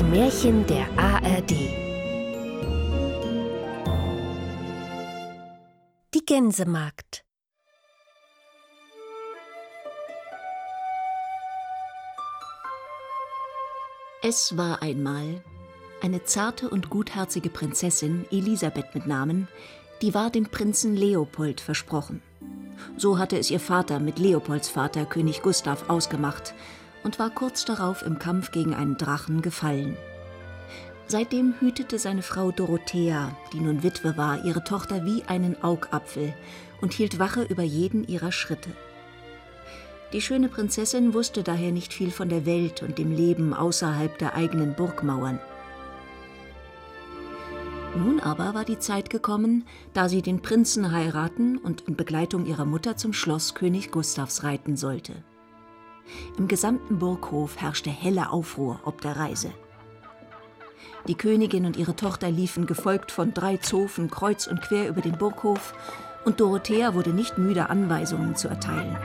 Märchen der ARD. Die Gänsemagd. Es war einmal eine zarte und gutherzige Prinzessin, Elisabeth mit Namen, die war dem Prinzen Leopold versprochen. So hatte es ihr Vater mit Leopolds Vater, König Gustav, ausgemacht und war kurz darauf im Kampf gegen einen Drachen gefallen. Seitdem hütete seine Frau Dorothea, die nun Witwe war, ihre Tochter wie einen Augapfel und hielt Wache über jeden ihrer Schritte. Die schöne Prinzessin wusste daher nicht viel von der Welt und dem Leben außerhalb der eigenen Burgmauern. Nun aber war die Zeit gekommen, da sie den Prinzen heiraten und in Begleitung ihrer Mutter zum Schloss König Gustavs reiten sollte. Im gesamten Burghof herrschte helle Aufruhr ob der Reise. Die Königin und ihre Tochter liefen gefolgt von 3 Zofen kreuz und quer über den Burghof, und Dorothea wurde nicht müde, Anweisungen zu erteilen.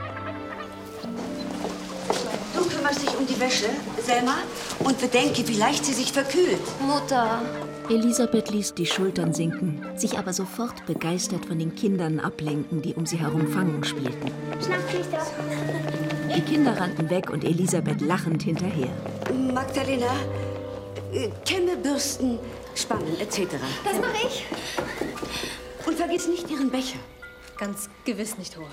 Du kümmerst dich um die Wäsche, Selma, und bedenke, wie leicht sie sich verkühlt. Mutter. Elisabeth ließ die Schultern sinken, sich aber sofort begeistert von den Kindern ablenken, die um sie herum Fangen spielten. Schnappflichter. Die Kinder rannten weg und Elisabeth lachend hinterher. Magdalena, Kämme, Bürsten, Spannen etc. Das mache ich. Und vergiss nicht ihren Becher. Ganz gewiss nicht, Hoheit.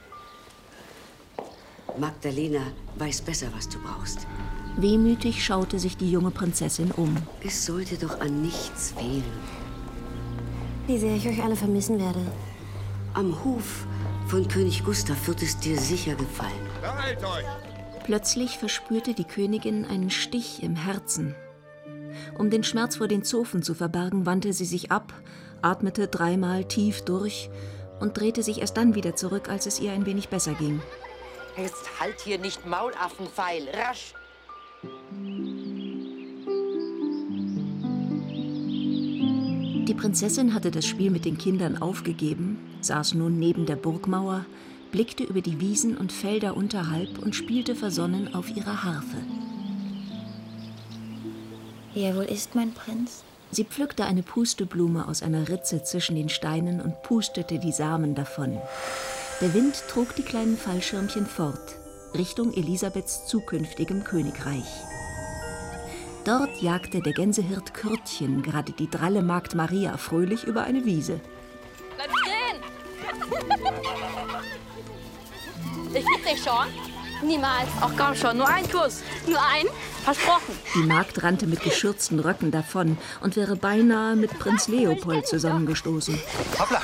Magdalena weiß besser, was du brauchst. Wehmütig schaute sich die junge Prinzessin um. Es sollte doch an nichts fehlen. Wie sehr ich euch alle vermissen werde. Am Hof von König Gustav wird es dir sicher gefallen. Beeilt euch! Plötzlich verspürte die Königin einen Stich im Herzen. Um den Schmerz vor den Zofen zu verbergen, wandte sie sich ab, atmete 3-mal tief durch und drehte sich erst dann wieder zurück, als es ihr ein wenig besser ging. Jetzt halt hier nicht Maulaffenfeil, rasch! Die Prinzessin hatte das Spiel mit den Kindern aufgegeben, saß nun neben der Burgmauer, blickte über die Wiesen und Felder unterhalb und spielte versonnen auf ihrer Harfe. Wer wohl ist mein Prinz? Sie pflückte eine Pusteblume aus einer Ritze zwischen den Steinen und pustete die Samen davon. Der Wind trug die kleinen Fallschirmchen fort, Richtung Elisabeths zukünftigem Königreich. Dort jagte der Gänsehirt Kürtchen gerade die dralle Magd Maria fröhlich über eine Wiese. Bleib stehen! Ich lieb dich schon. Niemals. Ach komm schon, nur ein Kuss. Nur ein? Versprochen. Die Magd rannte mit geschürzten Röcken davon und wäre beinahe mit Prinz Leopold zusammengestoßen. Hoppla!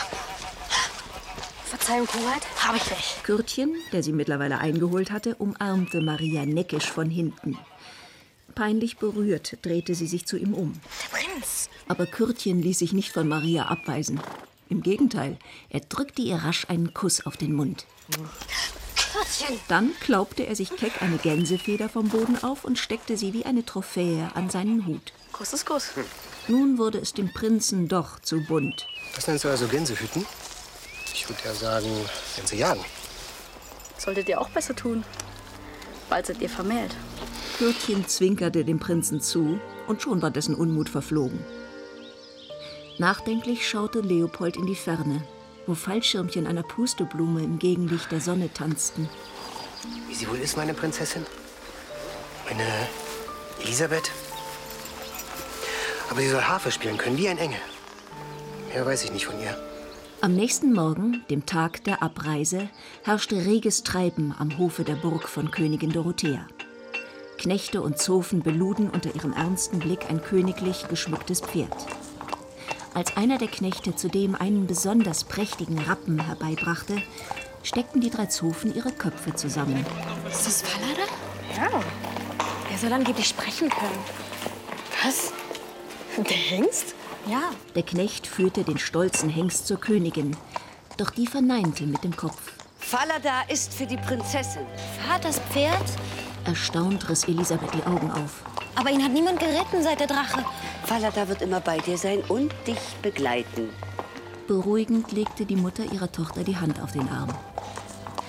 Verzeihung, Hoheit. Hab ich nicht. Kürtchen, der sie mittlerweile eingeholt hatte, umarmte Maria neckisch von hinten. Peinlich berührt drehte sie sich zu ihm um. Der Prinz. Aber Kürtchen ließ sich nicht von Maria abweisen. Im Gegenteil, er drückte ihr rasch einen Kuss auf den Mund. Kürtchen. Dann klaubte er sich keck eine Gänsefeder vom Boden auf und steckte sie wie eine Trophäe an seinen Hut. Kuss ist Kuss. Nun wurde es dem Prinzen doch zu bunt. Was nennst du also Gänsehüten? Ich würde ja sagen, Gänsejagen. Solltet ihr auch besser tun. Bald seid ihr vermählt. Kürtchen zwinkerte dem Prinzen zu und schon war dessen Unmut verflogen. Nachdenklich schaute Leopold in die Ferne, wo Fallschirmchen einer Pusteblume im Gegenlicht der Sonne tanzten. Wie sie wohl ist, meine Prinzessin? Meine Elisabeth? Aber sie soll Harfe spielen können, wie ein Engel. Mehr weiß ich nicht von ihr. Am nächsten Morgen, dem Tag der Abreise, herrschte reges Treiben am Hofe der Burg von Königin Dorothea. Knechte und Zofen beluden unter ihrem ernsten Blick ein königlich geschmücktes Pferd. Als einer der Knechte zudem einen besonders prächtigen Rappen herbeibrachte, steckten die 3 Zofen ihre Köpfe zusammen. Ist das Fallada? Ja. Er soll angeblich sprechen können. Was? Der Hengst? Ja. Der Knecht führte den stolzen Hengst zur Königin, doch die verneinte mit dem Kopf. Fallada ist für die Prinzessin. Vaters Pferd? Erstaunt riss Elisabeth die Augen auf. Aber ihn hat niemand geritten seit der Drache. Fallada wird immer bei dir sein und dich begleiten. Beruhigend legte die Mutter ihrer Tochter die Hand auf den Arm.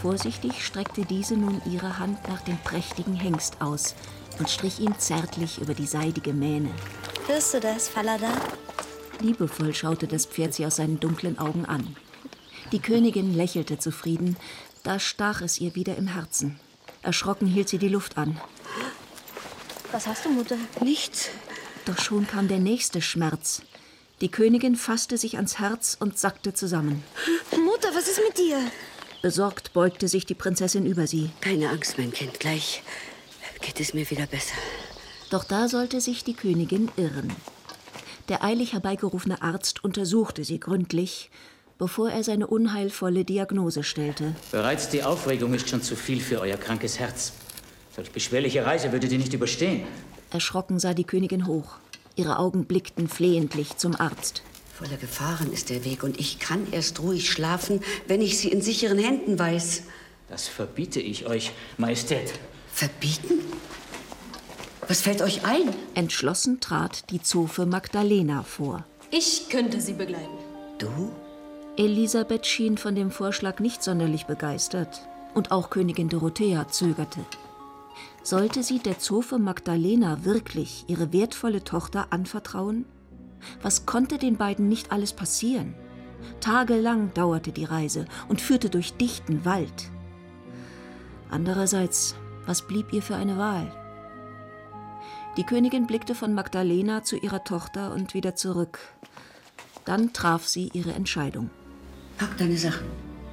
Vorsichtig streckte diese nun ihre Hand nach dem prächtigen Hengst aus und strich ihn zärtlich über die seidige Mähne. Hörst du das, Falada? Liebevoll schaute das Pferd sie aus seinen dunklen Augen an. Die Königin lächelte zufrieden, da stach es ihr wieder im Herzen. Erschrocken hielt sie die Luft an. Was hast du, Mutter? Nichts. Doch schon kam der nächste Schmerz. Die Königin fasste sich ans Herz und sackte zusammen. Mutter, was ist mit dir? Besorgt beugte sich die Prinzessin über sie. Keine Angst, mein Kind. Gleich geht es mir wieder besser. Doch da sollte sich die Königin irren. Der eilig herbeigerufene Arzt untersuchte sie gründlich, bevor er seine unheilvolle Diagnose stellte. Bereits die Aufregung ist schon zu viel für euer krankes Herz. Solch beschwerliche Reise würdet ihr nicht überstehen. Erschrocken sah die Königin hoch. Ihre Augen blickten flehentlich zum Arzt. Voller Gefahren ist der Weg und ich kann erst ruhig schlafen, wenn ich sie in sicheren Händen weiß. Das verbiete ich euch, Majestät. Verbieten? Was fällt euch ein? Entschlossen trat die Zofe Magdalena vor. Ich könnte sie begleiten. Du? Elisabeth schien von dem Vorschlag nicht sonderlich begeistert. Und auch Königin Dorothea zögerte. Sollte sie der Zofe Magdalena wirklich ihre wertvolle Tochter anvertrauen? Was konnte den beiden nicht alles passieren? Tagelang dauerte die Reise und führte durch dichten Wald. Andererseits, was blieb ihr für eine Wahl? Die Königin blickte von Magdalena zu ihrer Tochter und wieder zurück. Dann traf sie ihre Entscheidung. Pack deine Sachen.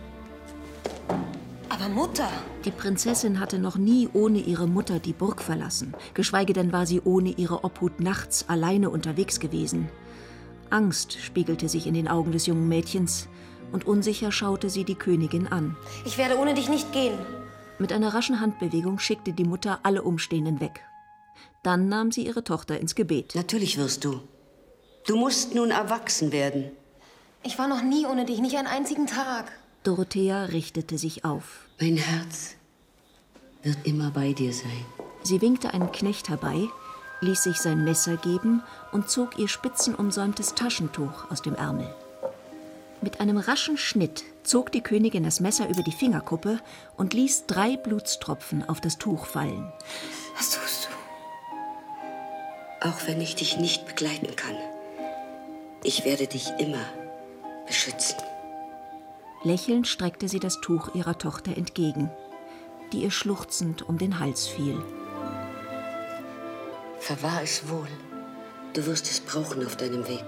Aber Mutter! Die Prinzessin hatte noch nie ohne ihre Mutter die Burg verlassen. Geschweige denn war sie ohne ihre Obhut nachts alleine unterwegs gewesen. Angst spiegelte sich in den Augen des jungen Mädchens und unsicher schaute sie die Königin an. Ich werde ohne dich nicht gehen. Mit einer raschen Handbewegung schickte die Mutter alle Umstehenden weg. Dann nahm sie ihre Tochter ins Gebet. Natürlich wirst du. Du musst nun erwachsen werden. Ich war noch nie ohne dich, nicht einen einzigen Tag. Dorothea richtete sich auf. Mein Herz wird immer bei dir sein. Sie winkte einen Knecht herbei, ließ sich sein Messer geben und zog ihr spitzenumsäumtes Taschentuch aus dem Ärmel. Mit einem raschen Schnitt zog die Königin das Messer über die Fingerkuppe und ließ 3 Blutstropfen auf das Tuch fallen. Was tust du? Auch wenn ich dich nicht begleiten kann, ich werde dich immer beschützen. Lächelnd streckte sie das Tuch ihrer Tochter entgegen, die ihr schluchzend um den Hals fiel. Verwahr es wohl. Du wirst es brauchen auf deinem Weg.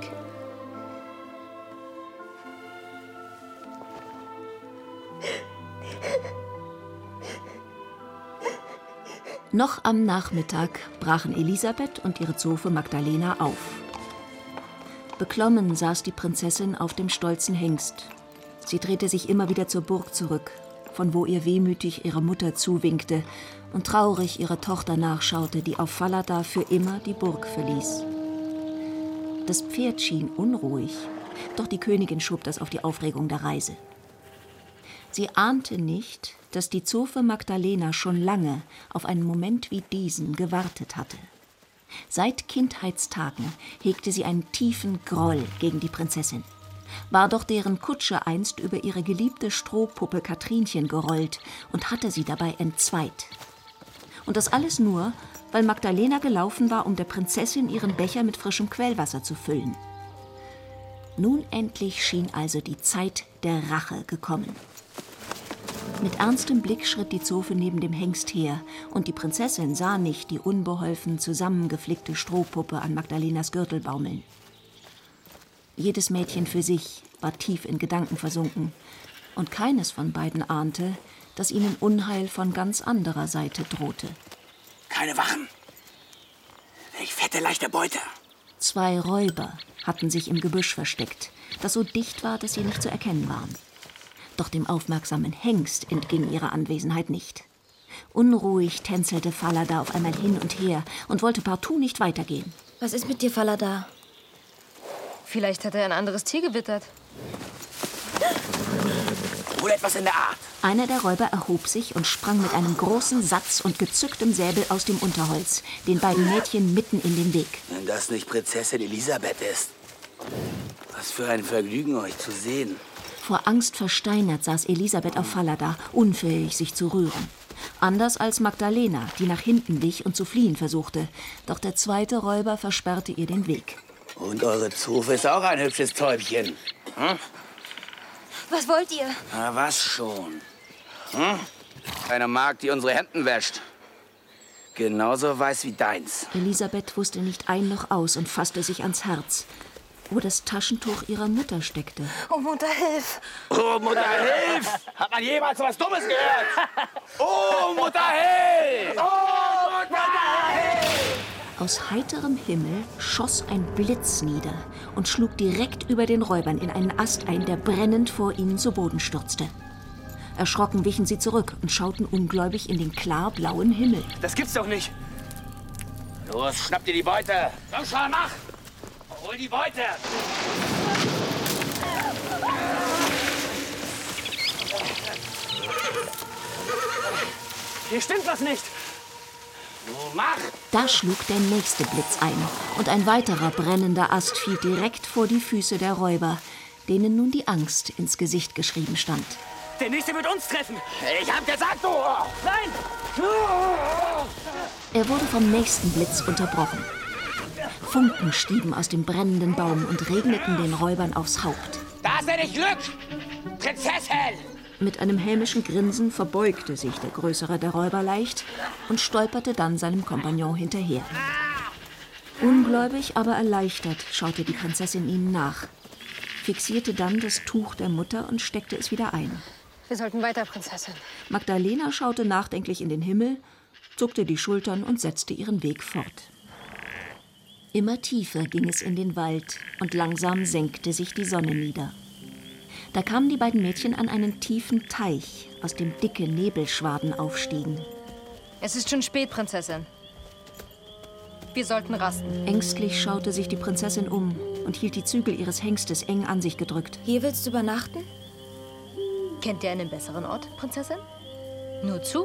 Noch am Nachmittag brachen Elisabeth und ihre Zofe Magdalena auf. Beklommen saß die Prinzessin auf dem stolzen Hengst. Sie drehte sich immer wieder zur Burg zurück, von wo ihr wehmütig ihre Mutter zuwinkte und traurig ihrer Tochter nachschaute, die auf Falada für immer die Burg verließ. Das Pferd schien unruhig, doch die Königin schob das auf die Aufregung der Reise. Sie ahnte nicht, dass die Zofe Magdalena schon lange auf einen Moment wie diesen gewartet hatte. Seit Kindheitstagen hegte sie einen tiefen Groll gegen die Prinzessin. War doch deren Kutsche einst über ihre geliebte Strohpuppe Katrinchen gerollt und hatte sie dabei entzweit. Und das alles nur, weil Magdalena gelaufen war, um der Prinzessin ihren Becher mit frischem Quellwasser zu füllen. Nun endlich schien also die Zeit der Rache gekommen. Mit ernstem Blick schritt die Zofe neben dem Hengst her, und die Prinzessin sah nicht die unbeholfen zusammengeflickte Strohpuppe an Magdalenas Gürtel baumeln. Jedes Mädchen für sich war tief in Gedanken versunken, und keines von beiden ahnte, dass ihnen Unheil von ganz anderer Seite drohte. Keine Wachen. Welch fette, leichte Beute. 2 Räuber hatten sich im Gebüsch versteckt, das so dicht war, dass sie nicht zu erkennen waren. Doch dem aufmerksamen Hengst entging ihre Anwesenheit nicht. Unruhig tänzelte Falada auf einmal hin und her und wollte partout nicht weitergehen. Was ist mit dir, Falada? Vielleicht hat er ein anderes Tier gewittert. Wohl etwas in der Art. Einer der Räuber erhob sich und sprang mit einem großen Satz und gezücktem Säbel aus dem Unterholz, den beiden Mädchen mitten in den Weg. Wenn das nicht Prinzessin Elisabeth ist. Was für ein Vergnügen, euch zu sehen. Vor Angst versteinert saß Elisabeth auf Falada, unfähig, sich zu rühren. Anders als Magdalena, die nach hinten wich und zu fliehen versuchte. Doch der zweite Räuber versperrte ihr den Weg. Und eure Zofe ist auch ein hübsches Täubchen. Hm? Was wollt ihr? Na, was schon? Hm? Eine Magd, die unsere Hemden wäscht. Genauso weiß wie deins. Elisabeth wusste nicht ein noch aus und fasste sich ans Herz, wo das Taschentuch ihrer Mutter steckte. Oh, Mutter, hilf! Oh, Mutter, hilf! Hat man jemals so was Dummes gehört? Oh, Mutter, hilf! Oh, Mutter, hilf! Aus heiterem Himmel schoss ein Blitz nieder und schlug direkt über den Räubern in einen Ast ein, der brennend vor ihnen zu Boden stürzte. Erschrocken wichen sie zurück und schauten ungläubig in den klarblauen Himmel. Das gibt's doch nicht. Los, schnapp dir die Beute. Komm schon, mach! Hol die Beute! Hier stimmt was nicht. Mach! Da schlug der nächste Blitz ein und ein weiterer brennender Ast fiel direkt vor die Füße der Räuber, denen nun die Angst ins Gesicht geschrieben stand. Der nächste wird uns treffen. Ich hab gesagt, du! Nein! Er wurde vom nächsten Blitz unterbrochen. Funken stieben aus dem brennenden Baum und regneten den Räubern aufs Haupt. Da ist nicht Glück! Prinzessin! Mit einem hämischen Grinsen verbeugte sich der Größere der Räuber leicht und stolperte dann seinem Kompagnon hinterher. Ungläubig, aber erleichtert schaute die Prinzessin ihnen nach, fixierte dann das Tuch der Mutter und steckte es wieder ein. Wir sollten weiter, Prinzessin. Magdalena schaute nachdenklich in den Himmel, zuckte die Schultern und setzte ihren Weg fort. Immer tiefer ging es in den Wald und langsam senkte sich die Sonne nieder. Da kamen die beiden Mädchen an einen tiefen Teich, aus dem dicke Nebelschwaden aufstiegen. Es ist schon spät, Prinzessin. Wir sollten rasten. Ängstlich schaute sich die Prinzessin um und hielt die Zügel ihres Hengstes eng an sich gedrückt. Hier willst du übernachten? Kennt ihr einen besseren Ort, Prinzessin? Nur zu.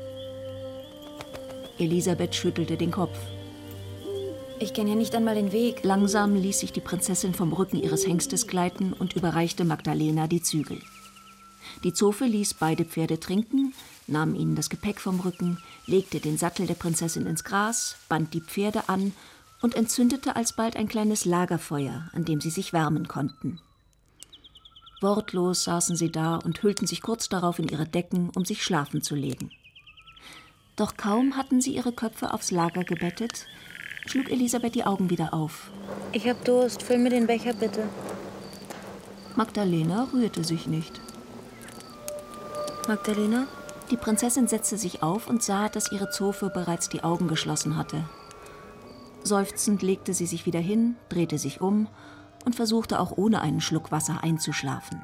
Elisabeth schüttelte den Kopf. Ich kenne ja nicht einmal den Weg. Langsam ließ sich die Prinzessin vom Rücken ihres Hengstes gleiten und überreichte Magdalena die Zügel. Die Zofe ließ beide Pferde trinken, nahm ihnen das Gepäck vom Rücken, legte den Sattel der Prinzessin ins Gras, band die Pferde an und entzündete alsbald ein kleines Lagerfeuer, an dem sie sich wärmen konnten. Wortlos saßen sie da und hüllten sich kurz darauf in ihre Decken, um sich schlafen zu legen. Doch kaum hatten sie ihre Köpfe aufs Lager gebettet, schlug Elisabeth die Augen wieder auf. Ich hab Durst. Füll mir den Becher, bitte. Magdalena rührte sich nicht. Magdalena? Die Prinzessin setzte sich auf und sah, dass ihre Zofe bereits die Augen geschlossen hatte. Seufzend legte sie sich wieder hin, drehte sich um und versuchte auch ohne einen Schluck Wasser einzuschlafen.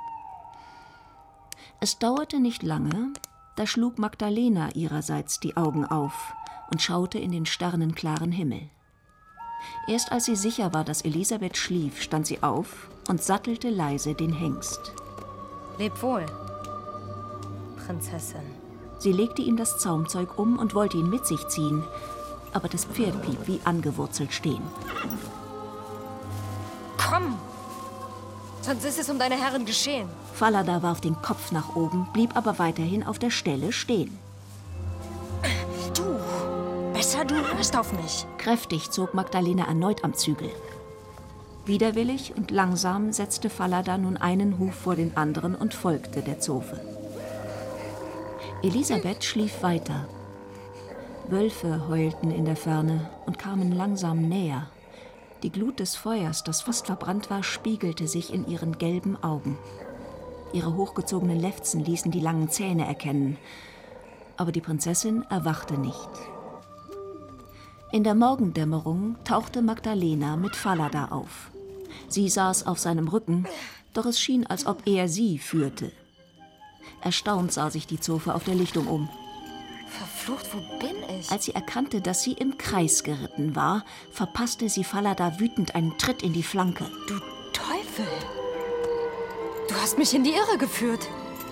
Es dauerte nicht lange, da schlug Magdalena ihrerseits die Augen auf und schaute in den sternenklaren Himmel. Erst als sie sicher war, dass Elisabeth schlief, stand sie auf und sattelte leise den Hengst. Leb wohl, Prinzessin. Sie legte ihm das Zaumzeug um und wollte ihn mit sich ziehen, aber das Pferd blieb wie angewurzelt stehen. Komm! Sonst ist es um deine Herrin geschehen. Falada warf den Kopf nach oben, blieb aber weiterhin auf der Stelle stehen. Du! Besser, du hörst auf mich. Kräftig zog Magdalena erneut am Zügel. Widerwillig und langsam setzte Falada nun einen Huf vor den anderen und folgte der Zofe. Elisabeth schlief weiter. Wölfe heulten in der Ferne und kamen langsam näher. Die Glut des Feuers, das fast verbrannt war, spiegelte sich in ihren gelben Augen. Ihre hochgezogenen Lefzen ließen die langen Zähne erkennen. Aber die Prinzessin erwachte nicht. In der Morgendämmerung tauchte Magdalena mit Falada auf. Sie saß auf seinem Rücken, doch es schien, als ob er sie führte. Erstaunt sah sich die Zofe auf der Lichtung um. Verflucht, wo bin ich? Als sie erkannte, dass sie im Kreis geritten war, verpasste sie Falada wütend einen Tritt in die Flanke. Du Teufel! Du hast mich in die Irre geführt.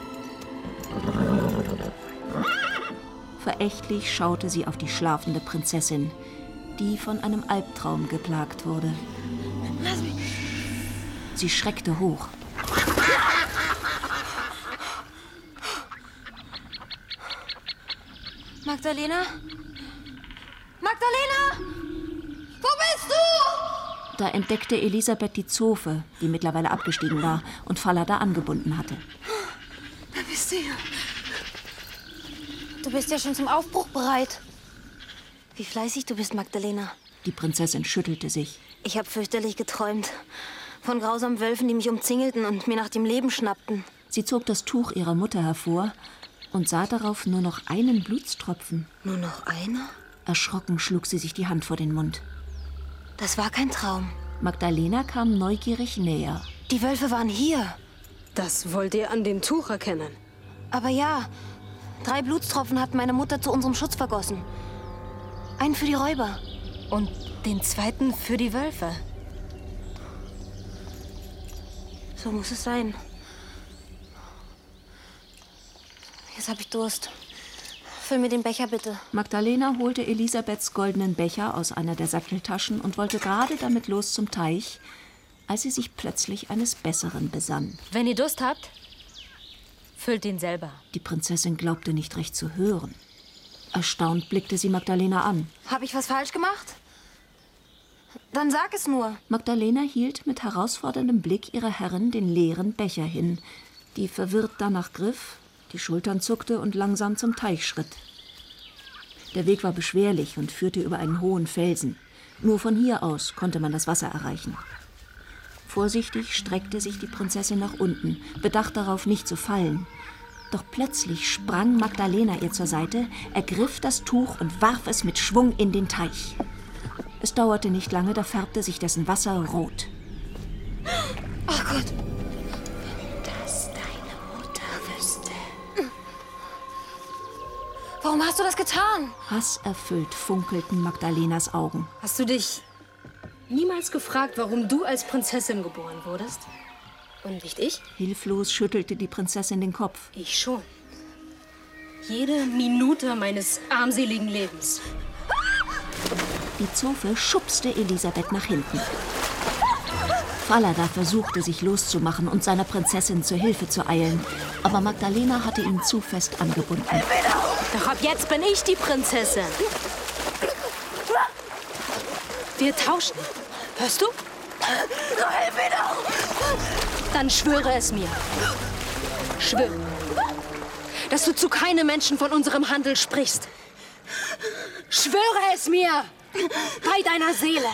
Verächtlich schaute sie auf die schlafende Prinzessin, die von einem Albtraum geplagt wurde. Lass mich. Sie schreckte hoch. Magdalena? Magdalena! Wo bist du? Da entdeckte Elisabeth die Zofe, die mittlerweile abgestiegen war und Falada angebunden hatte. Da bist du ja. Du bist ja schon zum Aufbruch bereit. Wie fleißig du bist, Magdalena. Die Prinzessin schüttelte sich. Ich habe fürchterlich geträumt. Von grausamen Wölfen, die mich umzingelten und mir nach dem Leben schnappten. Sie zog das Tuch ihrer Mutter hervor und sah darauf nur noch einen Blutstropfen. Nur noch einer? Erschrocken schlug sie sich die Hand vor den Mund. Das war kein Traum. Magdalena kam neugierig näher. Die Wölfe waren hier. Das wollt ihr an dem Tuch erkennen? Aber ja, 3 Blutstropfen hat meine Mutter zu unserem Schutz vergossen. Einen für die Räuber. Und den zweiten für die Wölfe. So muss es sein. Jetzt habe ich Durst. Füll mir den Becher, bitte. Magdalena holte Elisabeths goldenen Becher aus einer der Satteltaschen und wollte gerade damit los zum Teich, als sie sich plötzlich eines Besseren besann. Wenn ihr Durst habt, füllt ihn selber. Die Prinzessin glaubte nicht recht zu hören. Erstaunt blickte sie Magdalena an. Habe ich was falsch gemacht? Dann sag es nur. Magdalena hielt mit herausforderndem Blick ihrer Herrin den leeren Becher hin, die verwirrt danach griff, die Schultern zuckte und langsam zum Teich schritt. Der Weg war beschwerlich und führte über einen hohen Felsen. Nur von hier aus konnte man das Wasser erreichen. Vorsichtig streckte sich die Prinzessin nach unten, bedacht darauf, nicht zu fallen. Doch plötzlich sprang Magdalena ihr zur Seite, ergriff das Tuch und warf es mit Schwung in den Teich. Es dauerte nicht lange, da färbte sich dessen Wasser rot. Ach Gott! Wenn das deine Mutter wüsste. Warum hast du das getan? Hasserfüllt funkelten Magdalenas Augen. Hast du dich niemals gefragt, warum du als Prinzessin geboren wurdest? Und nicht ich? Hilflos schüttelte die Prinzessin den Kopf. Ich schon. Jede Minute meines armseligen Lebens. Die Zofe schubste Elisabeth nach hinten. Falada versuchte, sich loszumachen und seiner Prinzessin zur Hilfe zu eilen. Aber Magdalena hatte ihn zu fest angebunden. Doch ab jetzt bin ich die Prinzessin. Wir tauschen. Hörst du? Dann schwöre es mir. Schwöre, dass du zu keinem Menschen von unserem Handel sprichst. Schwöre es mir! Bei deiner Seele!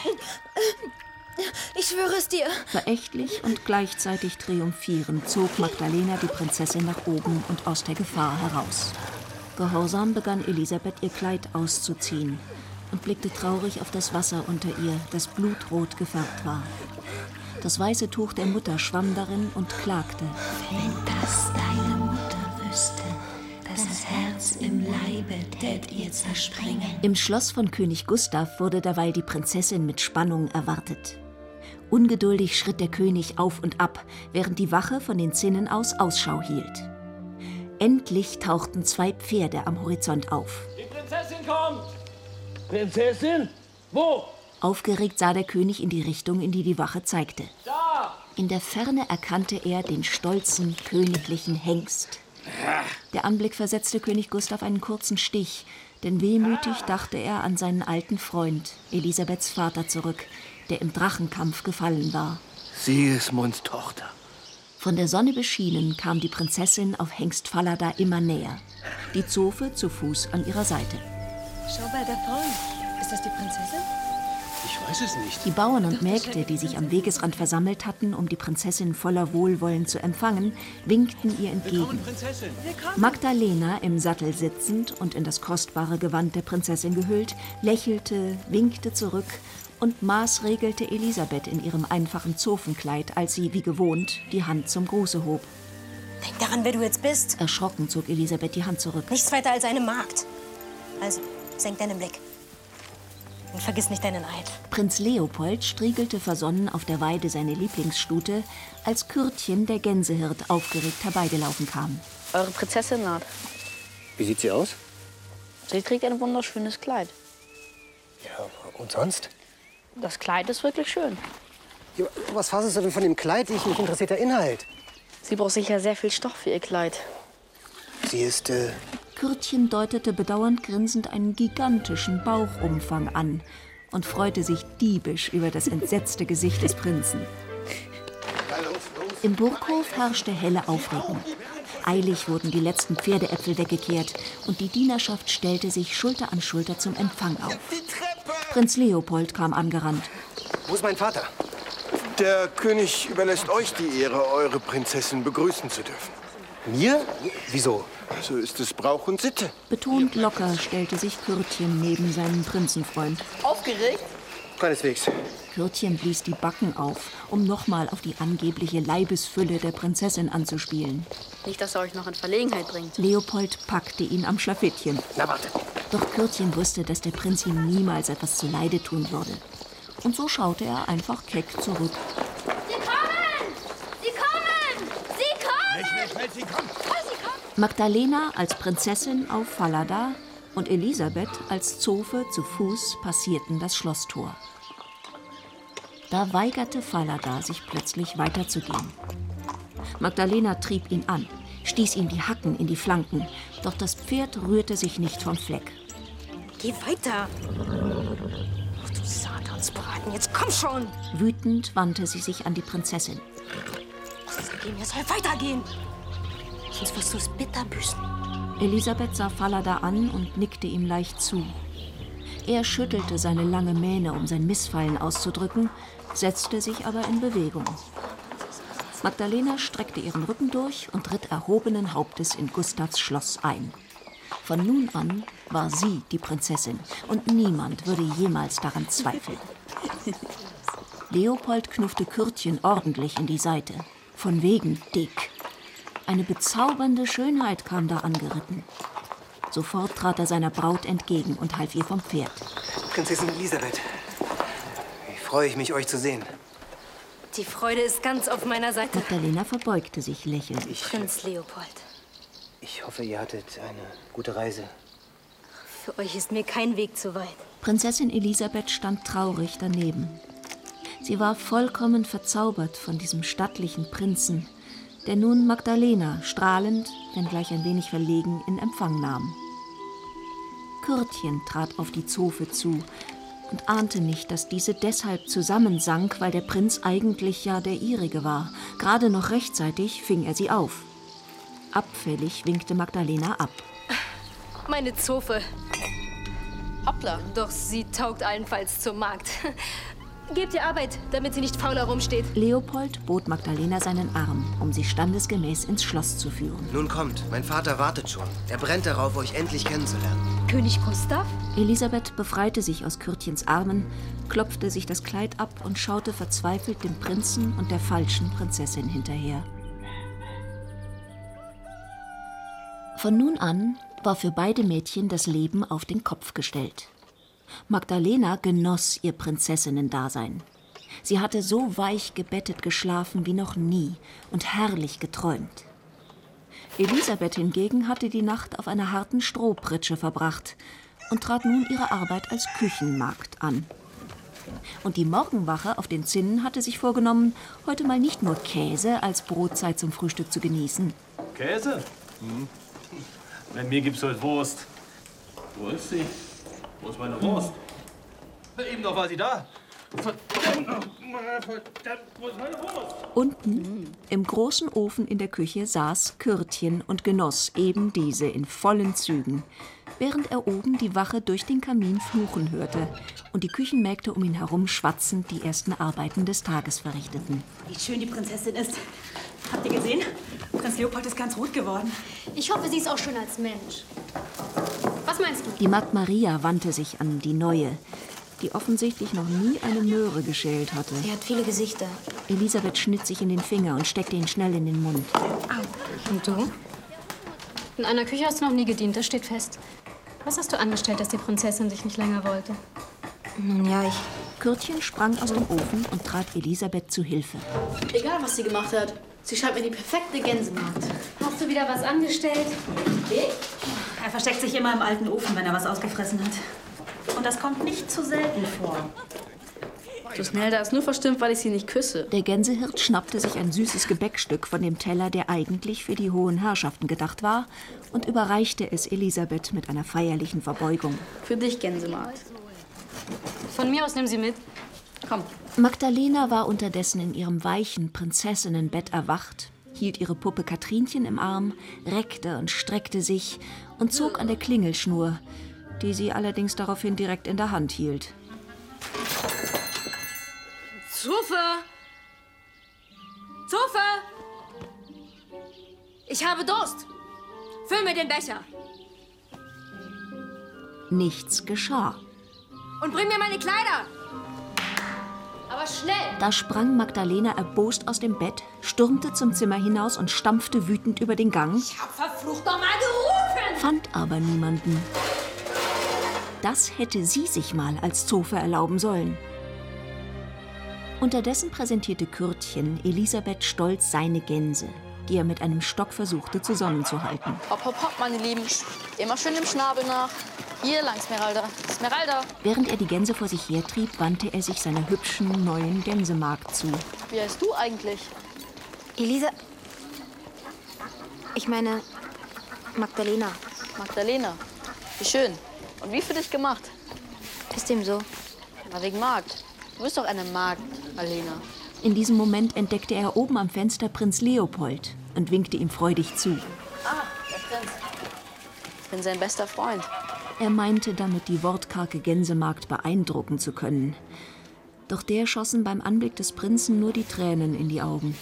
Ich schwöre es dir. Verächtlich und gleichzeitig triumphierend zog Magdalena die Prinzessin nach oben und aus der Gefahr heraus. Gehorsam begann Elisabeth, ihr Kleid auszuziehen und blickte traurig auf das Wasser unter ihr, das blutrot gefärbt war. Das weiße Tuch der Mutter schwamm darin und klagte. Wenn das deine Mutter wüsste, das Herz im Leibe tät ihr zerspringen. Im Schloss von König Gustav wurde derweil die Prinzessin mit Spannung erwartet. Ungeduldig schritt der König auf und ab, während die Wache von den Zinnen aus Ausschau hielt. Endlich tauchten 2 Pferde am Horizont auf. Die Prinzessin kommt! Prinzessin? Wo? Aufgeregt sah der König in die Richtung, in die die Wache zeigte. Da! In der Ferne erkannte er den stolzen, königlichen Hengst. Der Anblick versetzte König Gustav einen kurzen Stich, denn wehmütig dachte er an seinen alten Freund, Elisabeths Vater, zurück, der im Drachenkampf gefallen war. Sigismunds Tochter. Von der Sonne beschienen kam die Prinzessin auf Hengst Falada immer näher, die Zofe zu Fuß an ihrer Seite. Schau bei der vorn. Ist das die Prinzessin? Ich weiß es nicht. Die Bauern und Mägde, die sich am Wegesrand versammelt hatten, um die Prinzessin voller Wohlwollen zu empfangen, winkten ihr entgegen. Magdalena, im Sattel sitzend und in das kostbare Gewand der Prinzessin gehüllt, lächelte, winkte zurück und maßregelte Elisabeth in ihrem einfachen Zofenkleid, als sie, wie gewohnt, die Hand zum Gruße hob. Denk daran, wer du jetzt bist. Erschrocken zog Elisabeth die Hand zurück. Nichts weiter als eine Magd. Also, senk deinen Blick. Und vergiss nicht deinen Eid. Prinz Leopold striegelte versonnen auf der Weide seine Lieblingsstute, als Kürtchen, der Gänsehirt, aufgeregt herbeigelaufen kam. Eure Prinzessin naht. Wie sieht sie aus? Sie trägt ein wunderschönes Kleid. Ja, und sonst? Das Kleid ist wirklich schön. Ja, was fassest du denn von dem Kleid? Mich interessiert der Inhalt. Sie braucht sicher sehr viel Stoff für ihr Kleid. Sie ist Kürtchen deutete bedauernd grinsend einen gigantischen Bauchumfang an und freute sich diebisch über das entsetzte Gesicht des Prinzen. Im Burghof herrschte helle Aufregung. Eilig wurden die letzten Pferdeäpfel weggekehrt und die Dienerschaft stellte sich Schulter an Schulter zum Empfang auf. Prinz Leopold kam angerannt. Wo ist mein Vater? Der König überlässt euch die Ehre, eure Prinzessin begrüßen zu dürfen. Mir? Wieso? So ist es Brauch und Sitte. Betont locker stellte sich Kürtchen neben seinen Prinzenfreund. Aufgeregt? Keineswegs. Kürtchen blies die Backen auf, um nochmal auf die angebliche Leibesfülle der Prinzessin anzuspielen. Nicht, dass er euch noch in Verlegenheit bringt. Leopold packte ihn am Schlafittchen. Na, warte. Doch Kürtchen wusste, dass der Prinz ihm niemals etwas zuleide tun würde. Und so schaute er einfach keck zurück. Sie kommen! Sie kommen! Sie kommen! Schnell, sie kommen! Magdalena als Prinzessin auf Fallada und Elisabeth als Zofe zu Fuß passierten das Schlosstor. Da weigerte Fallada, sich plötzlich weiterzugehen. Magdalena trieb ihn an, stieß ihm die Hacken in die Flanken, doch das Pferd rührte sich nicht vom Fleck. Geh weiter! Ach du Satansbraten, jetzt komm schon! Wütend wandte sie sich an die Prinzessin. Er soll weitergehen! Sonst wirst du es bitter büßen. Elisabeth sah Fallada an und nickte ihm leicht zu. Er schüttelte seine lange Mähne, um sein Missfallen auszudrücken, setzte sich aber in Bewegung. Magdalena streckte ihren Rücken durch und ritt erhobenen Hauptes in Gustavs Schloss ein. Von nun an war sie die Prinzessin und niemand würde jemals daran zweifeln. Leopold knuffte Kürtchen ordentlich in die Seite. Von wegen dick. Eine bezaubernde Schönheit kam da angeritten. Sofort trat er seiner Braut entgegen und half ihr vom Pferd. Prinzessin Elisabeth, wie freue ich mich, euch zu sehen. Die Freude ist ganz auf meiner Seite. Magdalena verbeugte sich lächelnd. Prinz Leopold. Ich hoffe, ihr hattet eine gute Reise. Für euch ist mir kein Weg zu weit. Prinzessin Elisabeth stand traurig daneben. Sie war vollkommen verzaubert von diesem stattlichen Prinzen, der nun Magdalena strahlend, wenngleich ein wenig verlegen, in Empfang nahm. Kürtchen trat auf die Zofe zu und ahnte nicht, dass diese deshalb zusammensank, weil der Prinz eigentlich ja der ihrige war. Gerade noch rechtzeitig fing er sie auf. Abfällig winkte Magdalena ab. Meine Zofe. Hoppla. Doch sie taugt allenfalls zur Magd. Gebt ihr Arbeit, damit sie nicht faul herumsteht. Leopold bot Magdalena seinen Arm, um sie standesgemäß ins Schloss zu führen. Nun kommt, mein Vater wartet schon. Er brennt darauf, euch endlich kennenzulernen. König Gustav? Elisabeth befreite sich aus Kürtchens Armen, klopfte sich das Kleid ab und schaute verzweifelt dem Prinzen und der falschen Prinzessin hinterher. Von nun an war für beide Mädchen das Leben auf den Kopf gestellt. Magdalena genoss ihr Prinzessinnen-Dasein. Sie hatte so weich gebettet geschlafen wie noch nie und herrlich geträumt. Elisabeth hingegen hatte die Nacht auf einer harten Strohpritsche verbracht und trat nun ihre Arbeit als Küchenmagd an. Und die Morgenwache auf den Zinnen hatte sich vorgenommen, heute mal nicht nur Käse als Brotzeit zum Frühstück zu genießen. Käse? Bei mir gibt's heute Wurst. Wo ist sie? Wo ist meine Wurst? Eben noch war sie da. Verdammt, wo ist meine Wurst? Unten im großen Ofen in der Küche saß Kürtchen und genoss eben diese in vollen Zügen, während er oben die Wache durch den Kamin fluchen hörte und die Küchenmägde um ihn herum schwatzend die ersten Arbeiten des Tages verrichteten. Wie schön die Prinzessin ist. Habt ihr gesehen? Prinz Leopold ist ganz rot geworden. Ich hoffe, sie ist auch schön als Mensch. Was meinst du? Die Magd Maria wandte sich an die Neue, die offensichtlich noch nie eine Möhre geschält hatte. Sie hat viele Gesichter. Elisabeth schnitt sich in den Finger und steckte ihn schnell in den Mund. Und du? In einer Küche hast du noch nie gedient, das steht fest. Was hast du angestellt, dass die Prinzessin dich nicht länger wollte? Nun ja, Kürtchen sprang aus dem Ofen und trat Elisabeth zu Hilfe. Egal, was sie gemacht hat. Sie scheint mir die perfekte Gänsemagd. Hast du wieder was angestellt? Er versteckt sich immer im alten Ofen, wenn er was ausgefressen hat. Und das kommt nicht zu selten vor. So schnell, da ist nur verstimmt, weil ich sie nicht küsse. Der Gänsehirt schnappte sich ein süßes Gebäckstück von dem Teller, der eigentlich für die hohen Herrschaften gedacht war, und überreichte es Elisabeth mit einer feierlichen Verbeugung. Für dich, Gänsemarkt. Von mir aus nehmen Sie mit. Komm. Magdalena war unterdessen in ihrem weichen Prinzessinnenbett erwacht, hielt ihre Puppe Katrinchen im Arm, reckte und streckte sich und zog an der Klingelschnur, die sie allerdings daraufhin direkt in der Hand hielt. Zofe! Zofe! Ich habe Durst! Füll mir den Becher! Nichts geschah. Und bring mir meine Kleider! Aber schnell! Da sprang Magdalena erbost aus dem Bett, stürmte zum Zimmer hinaus und stampfte wütend über den Gang. Ich hab verflucht noch mal gerufen! Fand aber niemanden. Das hätte sie sich mal als Zofe erlauben sollen. Unterdessen präsentierte Kürtchen Elisabeth stolz seine Gänse, die er mit einem Stock versuchte zusammenzuhalten. Hopp, hopp, hopp, meine Lieben. Immer schön dem Schnabel nach. Hier lang, Smeralda. Smeralda. Während er die Gänse vor sich hertrieb, wandte er sich seiner hübschen neuen Gänsemagd zu. Wie heißt du eigentlich? Elisa. Ich meine, Magdalena. Magdalena. Wie schön. Und wie für dich gemacht? Ist dem so? Na, wegen Magd. Du bist doch eine Magd, Alena. In diesem Moment entdeckte er oben am Fenster Prinz Leopold und winkte ihm freudig zu. Ah, der Prinz. Ich bin sein bester Freund. Er meinte damit, die wortkarge Gänsemagd beeindrucken zu können. Doch der schossen beim Anblick des Prinzen nur die Tränen in die Augen.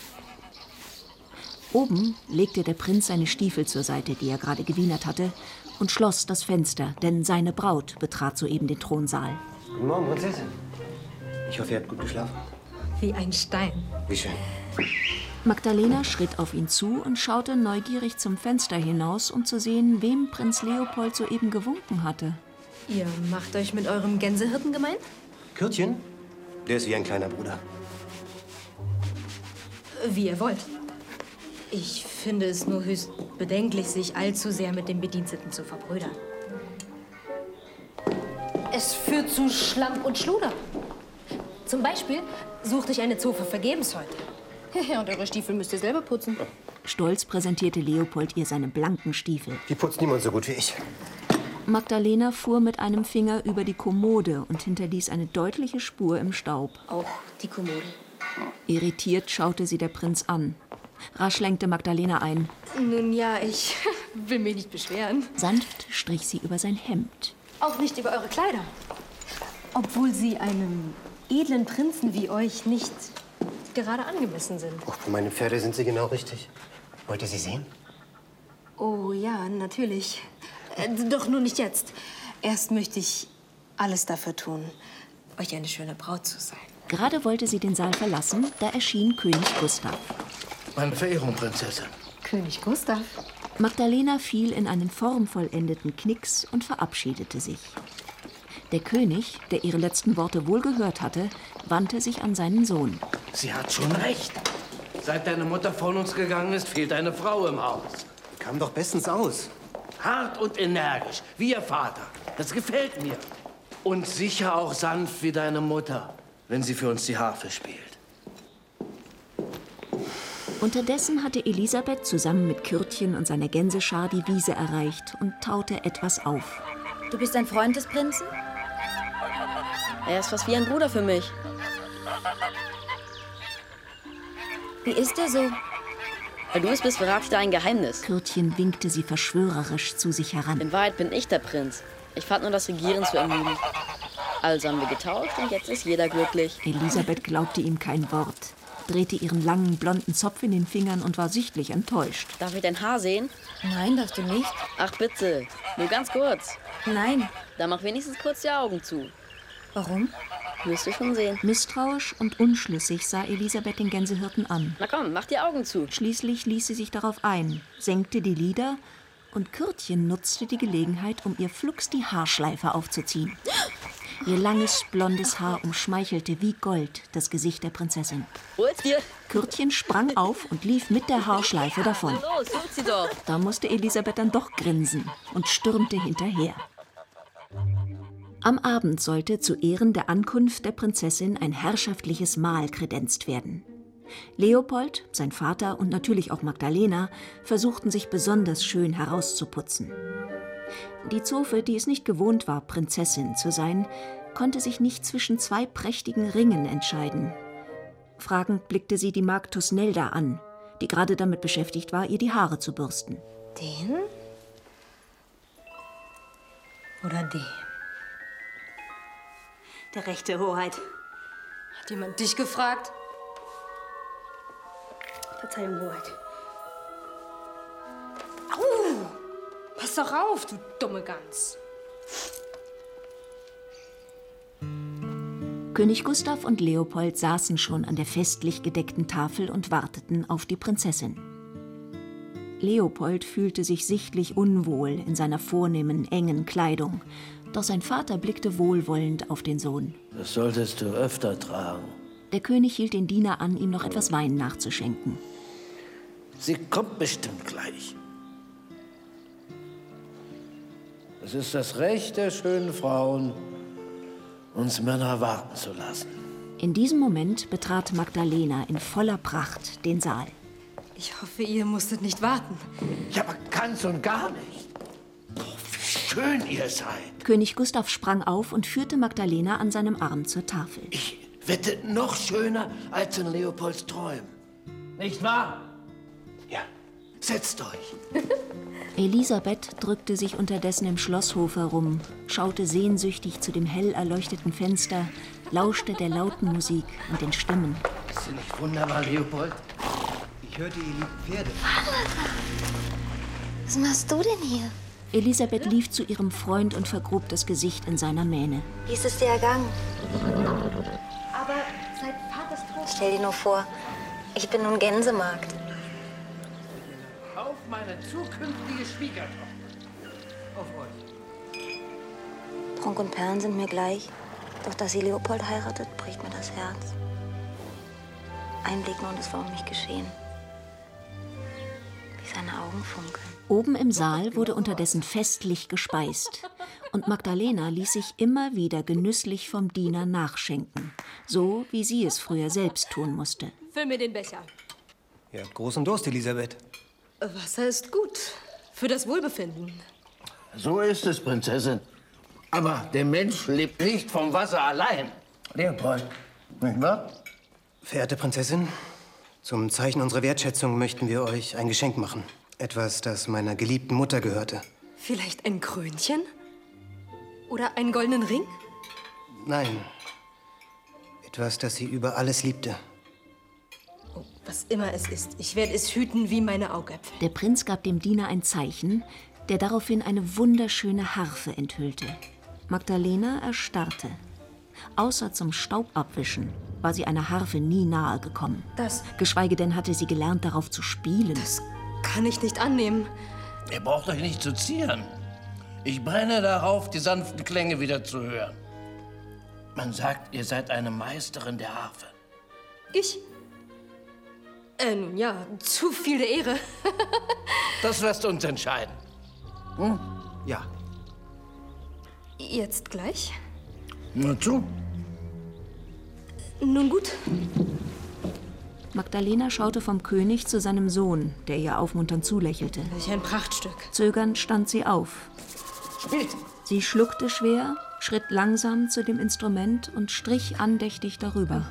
Oben legte der Prinz seine Stiefel zur Seite, die er gerade gewienert hatte, und schloss das Fenster, denn seine Braut betrat soeben den Thronsaal. Guten Morgen, Prinzessin. Ich hoffe, ihr habt gut geschlafen. Wie ein Stein. Wie schön. Magdalena schritt auf ihn zu und schaute neugierig zum Fenster hinaus, um zu sehen, wem Prinz Leopold soeben gewunken hatte. Ihr macht euch mit eurem Gänsehirten gemein? Kürtchen? Der ist wie ein kleiner Bruder. Wie ihr wollt. Ich finde es nur höchst bedenklich, sich allzu sehr mit den Bediensteten zu verbrüdern. Es führt zu Schlamm und Schluder. Zum Beispiel suchte ich eine Zofe vergebens heute. Ja, und eure Stiefel müsst ihr selber putzen. Stolz präsentierte Leopold ihr seine blanken Stiefel. Die putzt niemand so gut wie ich. Magdalena fuhr mit einem Finger über die Kommode und hinterließ eine deutliche Spur im Staub. Auch die Kommode. Irritiert schaute sie der Prinz an. Rasch lenkte Magdalena ein. Nun ja, ich will mich nicht beschweren. Sanft strich sie über sein Hemd. Auch nicht über eure Kleider. Obwohl sie einem edlen Prinzen wie euch nicht gerade angemessen sind. Och, für meine Pferde sind sie genau richtig. Wollt ihr sie sehen? Oh ja, natürlich. Doch nur nicht jetzt. Erst möchte ich alles dafür tun, euch eine schöne Braut zu sein. Gerade wollte sie den Saal verlassen, da erschien König Gustav. Meine Verehrung, Prinzessin. König Gustav? Magdalena fiel in einen formvollendeten Knicks und verabschiedete sich. Der König, der ihre letzten Worte wohl gehört hatte, wandte sich an seinen Sohn. Sie hat schon recht. Seit deine Mutter von uns gegangen ist, fehlt eine Frau im Haus. Kam doch bestens aus. Hart und energisch, wie ihr Vater. Das gefällt mir. Und sicher auch sanft wie deine Mutter, wenn sie für uns die Harfe spielt. Unterdessen hatte Elisabeth zusammen mit Kürtchen und seiner Gänseschar die Wiese erreicht und taute etwas auf. Du bist ein Freund des Prinzen? Er ist fast wie ein Bruder für mich. Wie ist er so? Weil du es bist, verrate ich dir ein Geheimnis. Kürtchen winkte sie verschwörerisch zu sich heran. In Wahrheit bin ich der Prinz. Ich fand nur das Regieren zu ermüdend. Also haben wir getauscht und jetzt ist jeder glücklich. Elisabeth glaubte ihm kein Wort, drehte ihren langen, blonden Zopf in den Fingern und war sichtlich enttäuscht. Darf ich dein Haar sehen? Nein, darfst du nicht. Ach bitte, nur ganz kurz. Nein. Dann mach wenigstens kurz die Augen zu. Warum? Wirst du schon sehen. Misstrauisch und unschlüssig sah Elisabeth den Gänsehirten an. Na komm, mach die Augen zu. Schließlich ließ sie sich darauf ein, senkte die Lider und Kürtchen nutzte die Gelegenheit, um ihr flugs die Haarschleife aufzuziehen. Ihr langes, blondes Haar umschmeichelte wie Gold das Gesicht der Prinzessin. Hol's dir. Kürtchen sprang auf und lief mit der Haarschleife davon. Na los, holt sie doch. Da musste Elisabeth dann doch grinsen und stürmte hinterher. Am Abend sollte zu Ehren der Ankunft der Prinzessin ein herrschaftliches Mahl kredenzt werden. Leopold, sein Vater und natürlich auch Magdalena versuchten sich besonders schön herauszuputzen. Die Zofe, die es nicht gewohnt war, Prinzessin zu sein, konnte sich nicht zwischen zwei prächtigen Ringen entscheiden. Fragend blickte sie die Magd Thusnelda an, die gerade damit beschäftigt war, ihr die Haare zu bürsten. Den? Oder den? Der rechte, Hoheit. Hat jemand dich gefragt? Verzeihung, Hoheit. Au! Pass doch auf, du dumme Gans. König Gustav und Leopold saßen schon an der festlich gedeckten Tafel und warteten auf die Prinzessin. Leopold fühlte sich sichtlich unwohl in seiner vornehmen, engen Kleidung. Doch sein Vater blickte wohlwollend auf den Sohn. Das solltest du öfter tragen. Der König hielt den Diener an, ihm noch etwas Wein nachzuschenken. Sie kommt bestimmt gleich. Es ist das Recht der schönen Frauen, uns Männer warten zu lassen. In diesem Moment betrat Magdalena in voller Pracht den Saal. Ich hoffe, ihr musstet nicht warten. Ja, aber ganz und gar nicht. Oh, wie schön ihr seid. König Gustav sprang auf und führte Magdalena an seinem Arm zur Tafel. Ich wette, noch schöner als in Leopolds Träumen. Nicht wahr? Ja, setzt euch. Elisabeth drückte sich unterdessen im Schlosshof herum, schaute sehnsüchtig zu dem hell erleuchteten Fenster, lauschte der lauten Musik und den Stimmen. Ist sie nicht wunderbar, Leopold? Ich hörte, ihr liebt Pferde. Was machst du denn hier? Elisabeth lief zu ihrem Freund und vergrub das Gesicht in seiner Mähne. Wie ist es dir ergangen? Aber seit Vaters Tod... Stell dir nur vor, ich bin nun Gänsemagd. Auf meine zukünftige Schwiegertochter. Auf euch. Prunk und Perlen sind mir gleich. Doch dass sie Leopold heiratet, bricht mir das Herz. Ein Blick nur und es war um mich geschehen. Wie seine Augen funkeln. Oben im Saal wurde unterdessen festlich gespeist. Und Magdalena ließ sich immer wieder genüsslich vom Diener nachschenken. So, wie sie es früher selbst tun musste. Füll mir den Becher. Ihr habt großen Durst, Elisabeth. Wasser ist gut. Für das Wohlbefinden. So ist es, Prinzessin. Aber der Mensch lebt nicht vom Wasser allein. Leopold, nicht wahr? Verehrte Prinzessin, zum Zeichen unserer Wertschätzung möchten wir euch ein Geschenk machen. Etwas, das meiner geliebten Mutter gehörte. Vielleicht ein Krönchen? Oder einen goldenen Ring? Nein. Etwas, das sie über alles liebte. Oh, was immer es ist. Ich werde es hüten wie meine Augäpfel. Der Prinz gab dem Diener ein Zeichen, der daraufhin eine wunderschöne Harfe enthüllte. Magdalena erstarrte. Außer zum Staubabwischen war sie einer Harfe nie nahe gekommen. Geschweige denn hatte sie gelernt, darauf zu spielen. Das kann ich nicht annehmen. Ihr braucht euch nicht zu zieren. Ich brenne darauf, die sanften Klänge wieder zu hören. Man sagt, ihr seid eine Meisterin der Harfe. Ich? Nun ja, zu viel der Ehre. Das lasst uns entscheiden. Hm? Ja. Jetzt gleich? Nur zu. Nun gut. Magdalena schaute vom König zu seinem Sohn, der ihr aufmunternd zulächelte. Welch ein Prachtstück. Zögernd stand sie auf. Sie schluckte schwer, schritt langsam zu dem Instrument und strich andächtig darüber.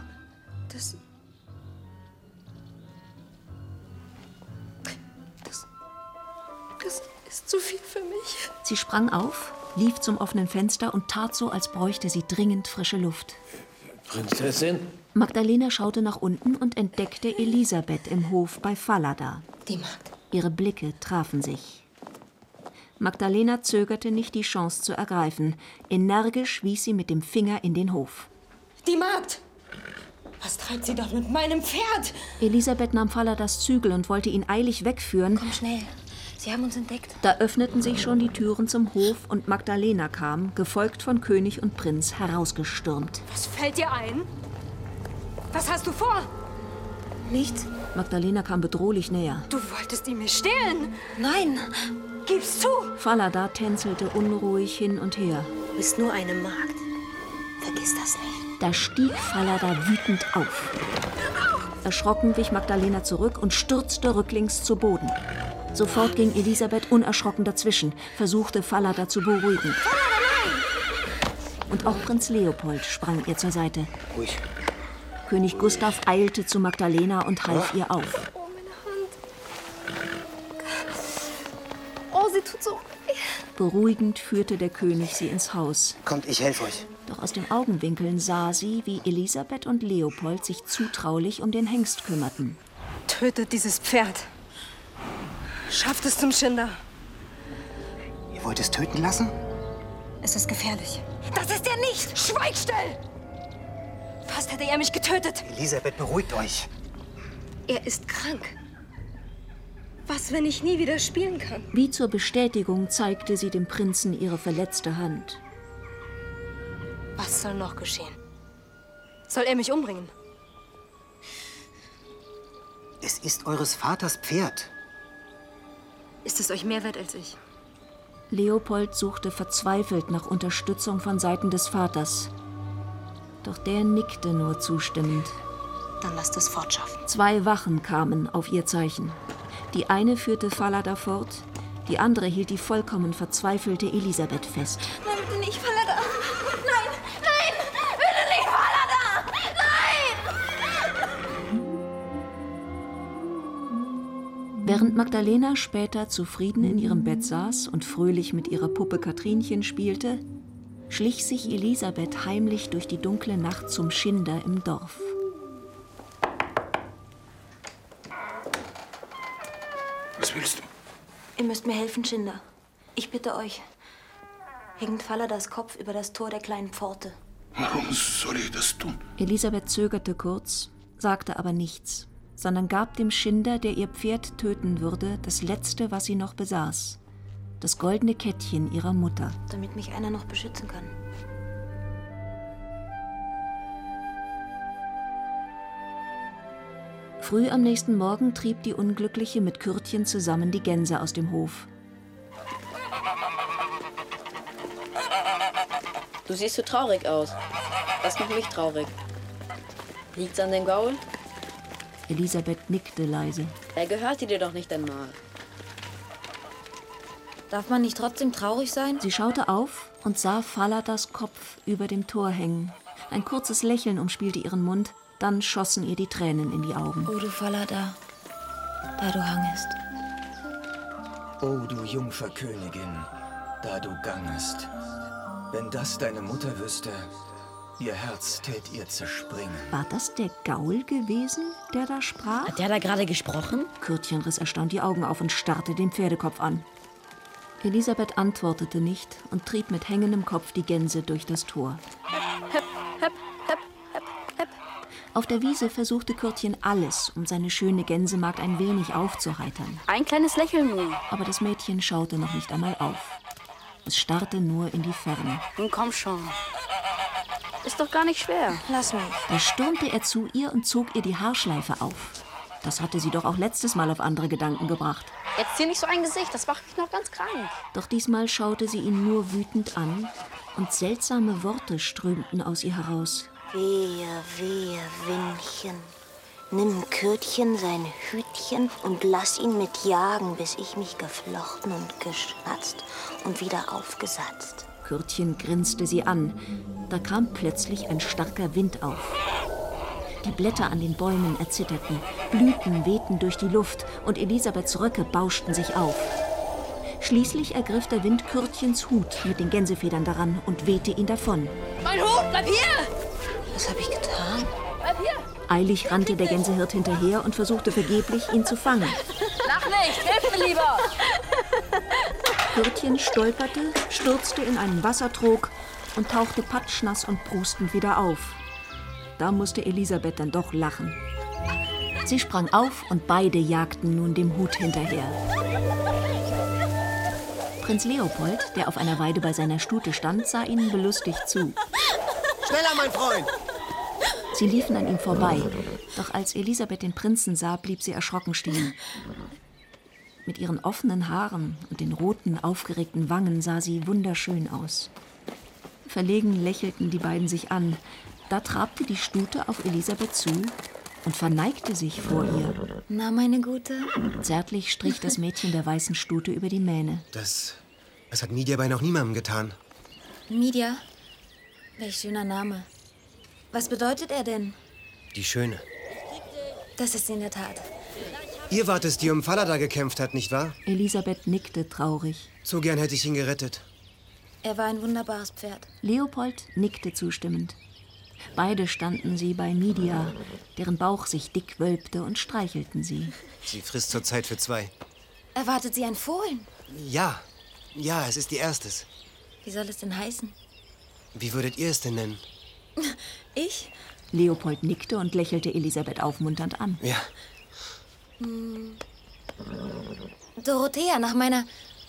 Das ist zu viel für mich. Sie sprang auf, lief zum offenen Fenster und tat so, als bräuchte sie dringend frische Luft. Prinzessin? Magdalena schaute nach unten und entdeckte Elisabeth im Hof bei Fallada. Die Magd. Ihre Blicke trafen sich. Magdalena zögerte nicht, die Chance zu ergreifen. Energisch wies sie mit dem Finger in den Hof. Die Magd! Was treibt sie dort mit meinem Pferd? Elisabeth nahm Falladas Zügel und wollte ihn eilig wegführen. Komm schnell, sie haben uns entdeckt. Da öffneten sich schon die Türen zum Hof und Magdalena kam, gefolgt von König und Prinz, herausgestürmt. Was fällt dir ein? Was hast du vor? Nichts. Magdalena kam bedrohlich näher. Du wolltest ihn mir stehlen? Nein. Gib's zu! Fallada tänzelte unruhig hin und her. bist nur eine Magd. Vergiss das nicht. Da stieg Falada wütend auf. Erschrocken wich Magdalena zurück und stürzte rücklings zu Boden. Sofort ging Elisabeth unerschrocken dazwischen, versuchte Falada zu beruhigen. Und auch Prinz Leopold sprang ihr zur Seite. Ruhig. König Gustav eilte zu Magdalena und half ihr auf. Oh, meine Hand. Oh, sie tut so weh. Beruhigend führte der König sie ins Haus. Kommt, ich helfe euch. Doch aus den Augenwinkeln sah sie, wie Elisabeth und Leopold sich zutraulich um den Hengst kümmerten. Tötet dieses Pferd. Schafft es zum Schinder. Ihr wollt es töten lassen? Es ist gefährlich. Das ist er nicht! Schweig still! Fast hätte er mich getötet. Elisabeth, beruhigt euch. Er ist krank. Was, wenn ich nie wieder spielen kann? Wie zur Bestätigung zeigte sie dem Prinzen ihre verletzte Hand. Was soll noch geschehen? Soll er mich umbringen? Es ist eures Vaters Pferd. Ist es euch mehr wert als ich? Leopold suchte verzweifelt nach Unterstützung von Seiten des Vaters. Doch der nickte nur zustimmend. Dann lasst es fortschaffen. 2 Wachen kamen auf ihr Zeichen. Die eine führte Falada fort, die andere hielt die vollkommen verzweifelte Elisabeth fest. Nein, bitte nicht, Falada. Nein, nein, bitte nicht, Falada. Nein! Während Magdalena später zufrieden in ihrem Bett saß und fröhlich mit ihrer Puppe Katrinchen spielte, schlich sich Elisabeth heimlich durch die dunkle Nacht zum Schinder im Dorf. Was willst du? Ihr müsst mir helfen, Schinder. Ich bitte euch. Hängt Faladas Kopf über das Tor der kleinen Pforte. Warum soll ich das tun? Elisabeth zögerte kurz, sagte aber nichts, sondern gab dem Schinder, der ihr Pferd töten würde, das Letzte, was sie noch besaß. Das goldene Kettchen ihrer Mutter. Damit mich einer noch beschützen kann. Früh am nächsten Morgen trieb die Unglückliche mit Kürtchen zusammen die Gänse aus dem Hof. Du siehst so traurig aus. Das macht mich traurig. Liegt's an dem Gaul? Elisabeth nickte leise. Er gehörte dir doch nicht einmal. Darf man nicht trotzdem traurig sein? Sie schaute auf und sah Faladas Kopf über dem Tor hängen. Ein kurzes Lächeln umspielte ihren Mund, dann schossen ihr die Tränen in die Augen. O du Falada, da du hangest. O du Jungferkönigin, da du gangest. Wenn das deine Mutter wüsste, ihr Herz tät ihr zerspringen. War das der Gaul gewesen, der da sprach? Hat der da gerade gesprochen? Kürtchen riss erstaunt die Augen auf und starrte den Pferdekopf an. Elisabeth antwortete nicht und trieb mit hängendem Kopf die Gänse durch das Tor. Hepp, hepp, hepp, hepp, hepp. Auf der Wiese versuchte Kürtchen alles, um seine schöne Gänsemagd ein wenig aufzuheitern. Ein kleines Lächeln nun. Aber das Mädchen schaute noch nicht einmal auf. Es starrte nur in die Ferne. Nun komm schon. Ist doch gar nicht schwer. Lass mich. Da stürmte er zu ihr und zog ihr die Haarschleife auf. Das hatte sie doch auch letztes Mal auf andere Gedanken gebracht. Jetzt zieh nicht so ein Gesicht, das macht mich noch ganz krank. Doch diesmal schaute sie ihn nur wütend an und seltsame Worte strömten aus ihr heraus. Wehe, wehe, Windchen. Nimm Kürtchen sein Hütchen und lass ihn mit jagen, bis ich mich geflochten und geschnatzt und wieder aufgesatzt. Kürtchen grinste sie an. Da kam plötzlich ein starker Wind auf. Die Blätter an den Bäumen erzitterten, Blüten wehten durch die Luft und Elisabeths Röcke bauschten sich auf. Schließlich ergriff der Wind Kürtchens Hut mit den Gänsefedern daran und wehte ihn davon. Mein Hut, bleib hier! Was habe ich getan? Bleib hier! Eilig rannte der Gänsehirt hinterher und versuchte vergeblich, ihn zu fangen. Lach nicht, hilf mir lieber! Kürtchen stolperte, stürzte in einen Wassertrog und tauchte patschnass und prustend wieder auf. Da musste Elisabeth dann doch lachen. Sie sprang auf und beide jagten nun dem Hut hinterher. Prinz Leopold, der auf einer Weide bei seiner Stute stand, sah ihnen belustigt zu. Schneller, mein Freund! Sie liefen an ihm vorbei, doch als Elisabeth den Prinzen sah, blieb sie erschrocken stehen. Mit ihren offenen Haaren und den roten, aufgeregten Wangen sah sie wunderschön aus. Verlegen lächelten die beiden sich an. Da trabte die Stute auf Elisabeth zu und verneigte sich vor ihr. Na, meine Gute? Zärtlich strich das Mädchen der weißen Stute über die Mähne. Das hat Midia bei noch niemandem getan. Midia? Welch schöner Name. Was bedeutet er denn? Die Schöne. Das ist in der Tat. Ihr wart es, die um Falada gekämpft hat, nicht wahr? Elisabeth nickte traurig. So gern hätte ich ihn gerettet. Er war ein wunderbares Pferd. Leopold nickte zustimmend. Beide standen sie bei Midia, deren Bauch sich dick wölbte, und streichelten sie. Sie frisst zurzeit für 2. Erwartet sie ein Fohlen? Ja, es ist ihr erstes. Wie soll es denn heißen? Wie würdet ihr es denn nennen? Ich? Leopold nickte und lächelte Elisabeth aufmunternd an. Ja. Dorothea, nach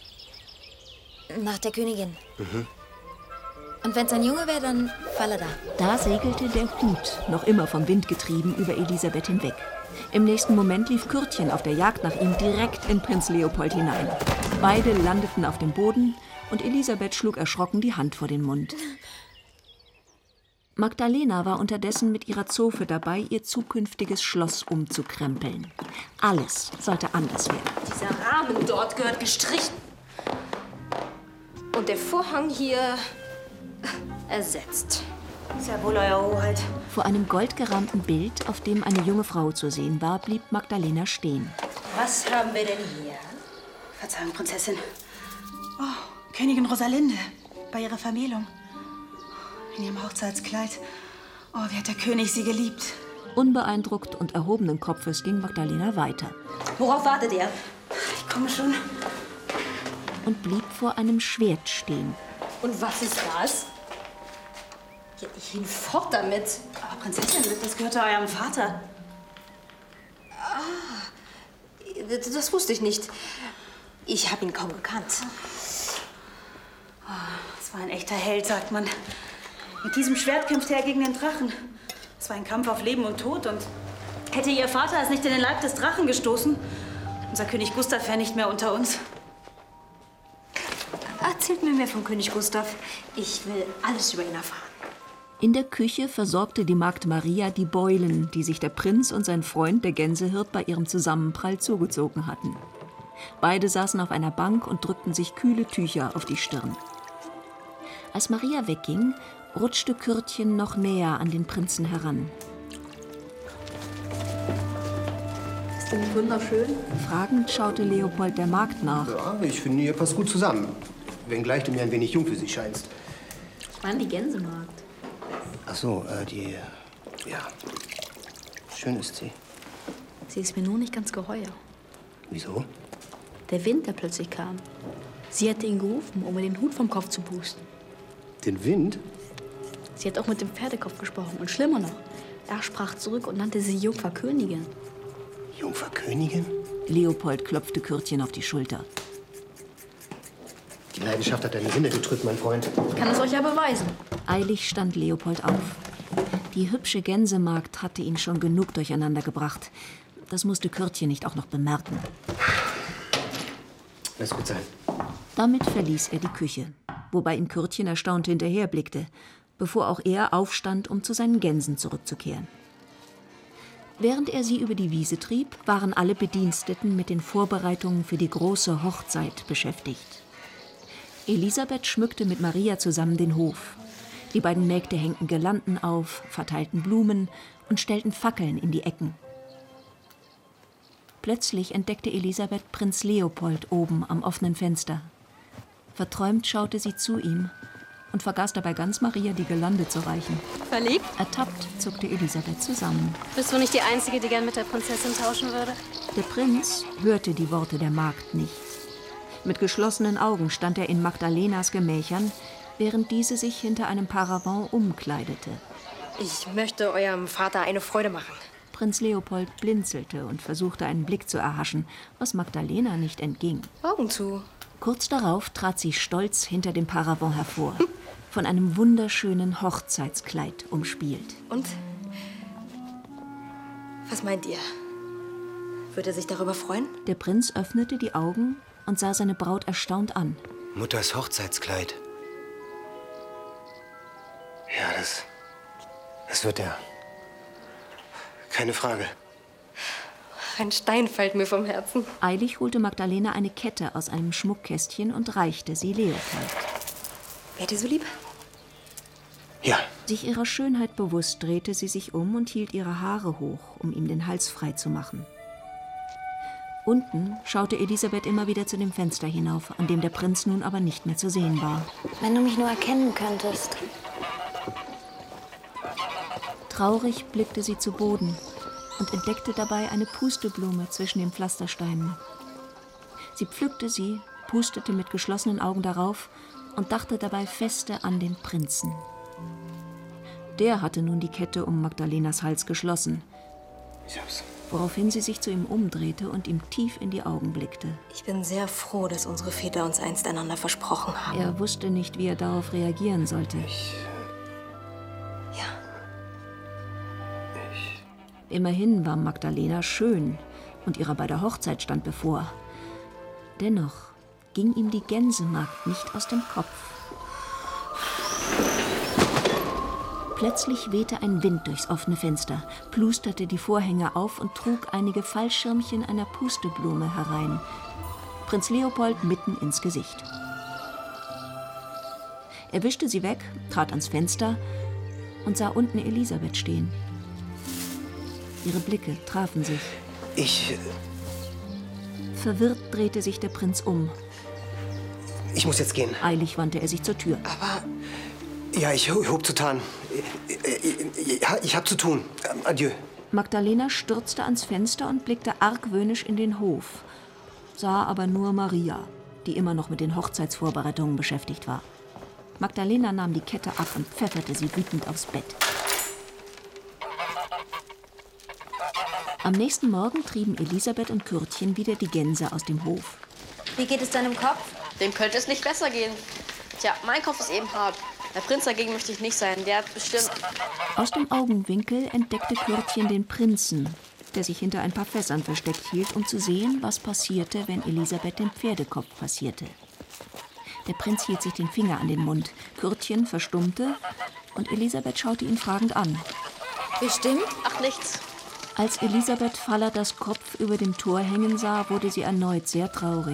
der Königin. Mhm. Und wenn es ein Junge wäre, dann Falada. Da segelte der Hut, noch immer vom Wind getrieben, über Elisabeth hinweg. Im nächsten Moment lief Kürtchen auf der Jagd nach ihm direkt in Prinz Leopold hinein. Beide landeten auf dem Boden und Elisabeth schlug erschrocken die Hand vor den Mund. Magdalena war unterdessen mit ihrer Zofe dabei, ihr zukünftiges Schloss umzukrempeln. Alles sollte anders werden. Dieser Rahmen dort gehört gestrichen. Und der Vorhang hier ersetzt. Ist ja wohl, Euer Hoheit. Vor einem goldgerahmten Bild, auf dem eine junge Frau zu sehen war, blieb Magdalena stehen. Was haben wir denn hier? Verzeihung, Prinzessin. Oh, Königin Rosalinde. Bei ihrer Vermählung. In ihrem Hochzeitskleid. Oh, wie hat der König sie geliebt. Unbeeindruckt und erhobenen Kopfes ging Magdalena weiter. Worauf wartet ihr? Ich komme schon. Und blieb vor einem Schwert stehen. Und was ist das? Ja, hinfort damit. Aber Prinzessin, das gehörte eurem Vater. Das wusste ich nicht. Ich habe ihn kaum gekannt. Es war ein echter Held, sagt man. Mit diesem Schwert kämpfte er gegen den Drachen. Es war ein Kampf auf Leben und Tod. Und hätte ihr Vater es nicht in den Leib des Drachen gestoßen, unser König Gustav wäre nicht mehr unter uns. Erzählt mir mehr von König Gustav. Ich will alles über ihn erfahren. In der Küche versorgte die Magd Maria die Beulen, die sich der Prinz und sein Freund, der Gänsehirt, bei ihrem Zusammenprall zugezogen hatten. Beide saßen auf einer Bank und drückten sich kühle Tücher auf die Stirn. Als Maria wegging, rutschte Kürtchen noch näher an den Prinzen heran. Ist denn wunderschön? Fragend schaute Leopold der Magd nach. Ja, ich finde, ihr passt gut zusammen. Wenngleich du mir ein wenig jung für sie scheinst. Ich meine die Gänsemagd. Ach so, ja. Schön ist sie. Sie ist mir nur nicht ganz geheuer. Wieso? Der Wind, der plötzlich kam. Sie hatte ihn gerufen, um mir den Hut vom Kopf zu pusten. Den Wind? Sie hat auch mit dem Pferdekopf gesprochen. Und schlimmer noch, er sprach zurück und nannte sie Jungfer Königin. Jungfer Königin? Leopold klopfte Kürtchen auf die Schulter. Die Leidenschaft hat deine Sinne getrübt, mein Freund. Ich kann es euch ja beweisen. Eilig stand Leopold auf. Die hübsche Gänsemagd hatte ihn schon genug durcheinander gebracht. Das musste Kürtchen nicht auch noch bemerken. Lass gut sein. Damit verließ er die Küche, wobei ihm Kürtchen erstaunt hinterherblickte, bevor auch er aufstand, um zu seinen Gänsen zurückzukehren. Während er sie über die Wiese trieb, waren alle Bediensteten mit den Vorbereitungen für die große Hochzeit beschäftigt. Elisabeth schmückte mit Maria zusammen den Hof. Die beiden Mägde hängten Girlanden auf, verteilten Blumen und stellten Fackeln in die Ecken. Plötzlich entdeckte Elisabeth Prinz Leopold oben am offenen Fenster. Verträumt schaute sie zu ihm und vergaß dabei ganz Maria die Girlande zu reichen. Verliebt? Ertappt zuckte Elisabeth zusammen. Bist du nicht die Einzige, die gern mit der Prinzessin tauschen würde? Der Prinz hörte die Worte der Magd nicht. Mit geschlossenen Augen stand er in Magdalenas Gemächern, während diese sich hinter einem Paravent umkleidete. Ich möchte eurem Vater eine Freude machen. Prinz Leopold blinzelte und versuchte, einen Blick zu erhaschen, was Magdalena nicht entging. Augen zu. Kurz darauf trat sie stolz hinter dem Paravent hervor, von einem wunderschönen Hochzeitskleid umspielt. Und? Was meint ihr? Würde er sich darüber freuen? Der Prinz öffnete die Augen und sah seine Braut erstaunt an. Mutters Hochzeitskleid. Ja, das wird er. Keine Frage. Ein Stein fällt mir vom Herzen. Eilig holte Magdalena eine Kette aus einem Schmuckkästchen und reichte sie Leopold. Wäre dir so lieb? Ja. Sich ihrer Schönheit bewusst, drehte sie sich um und hielt ihre Haare hoch, um ihm den Hals frei zu machen. Unten schaute Elisabeth immer wieder zu dem Fenster hinauf, an dem der Prinz nun aber nicht mehr zu sehen war. Wenn du mich nur erkennen könntest. Traurig blickte sie zu Boden und entdeckte dabei eine Pusteblume zwischen den Pflastersteinen. Sie pflückte sie, pustete mit geschlossenen Augen darauf und dachte dabei feste an den Prinzen. Der hatte nun die Kette um Magdalenas Hals geschlossen, woraufhin sie sich zu ihm umdrehte und ihm tief in die Augen blickte. Ich bin sehr froh, dass unsere Väter uns einst einander versprochen haben. Er wusste nicht, wie er darauf reagieren sollte. Immerhin war Magdalena schön und ihrer bei der Hochzeit stand bevor. Dennoch ging ihm die Gänsemagd nicht aus dem Kopf. Plötzlich wehte ein Wind durchs offene Fenster, plusterte die Vorhänge auf und trug einige Fallschirmchen einer Pusteblume herein. Prinz Leopold mitten ins Gesicht. Er wischte sie weg, trat ans Fenster und sah unten Elisabeth stehen. Ihre Blicke trafen sich. Verwirrt drehte sich der Prinz um. Ich muss jetzt gehen. Eilig wandte er sich zur Tür. Aber... Ja, ich hob zu tarnen. Ich hab zu tun. Adieu. Magdalena stürzte ans Fenster und blickte argwöhnisch in den Hof, sah aber nur Maria, die immer noch mit den Hochzeitsvorbereitungen beschäftigt war. Magdalena nahm die Kette ab und pfefferte sie wütend aufs Bett. Am nächsten Morgen trieben Elisabeth und Kürtchen wieder die Gänse aus dem Hof. Wie geht es deinem Kopf? Dem könnte es nicht besser gehen. Tja, mein Kopf ist eben hart. Der Prinz dagegen möchte ich nicht sein. Der hat bestimmt... Aus dem Augenwinkel entdeckte Kürtchen den Prinzen, der sich hinter ein paar Fässern versteckt hielt, um zu sehen, was passierte, wenn Elisabeth den Pferdekopf passierte. Der Prinz hielt sich den Finger an den Mund. Kürtchen verstummte und Elisabeth schaute ihn fragend an. Bestimmt? Ach, nichts. Als Elisabeth Falladas Kopf über dem Tor hängen sah, wurde sie erneut sehr traurig.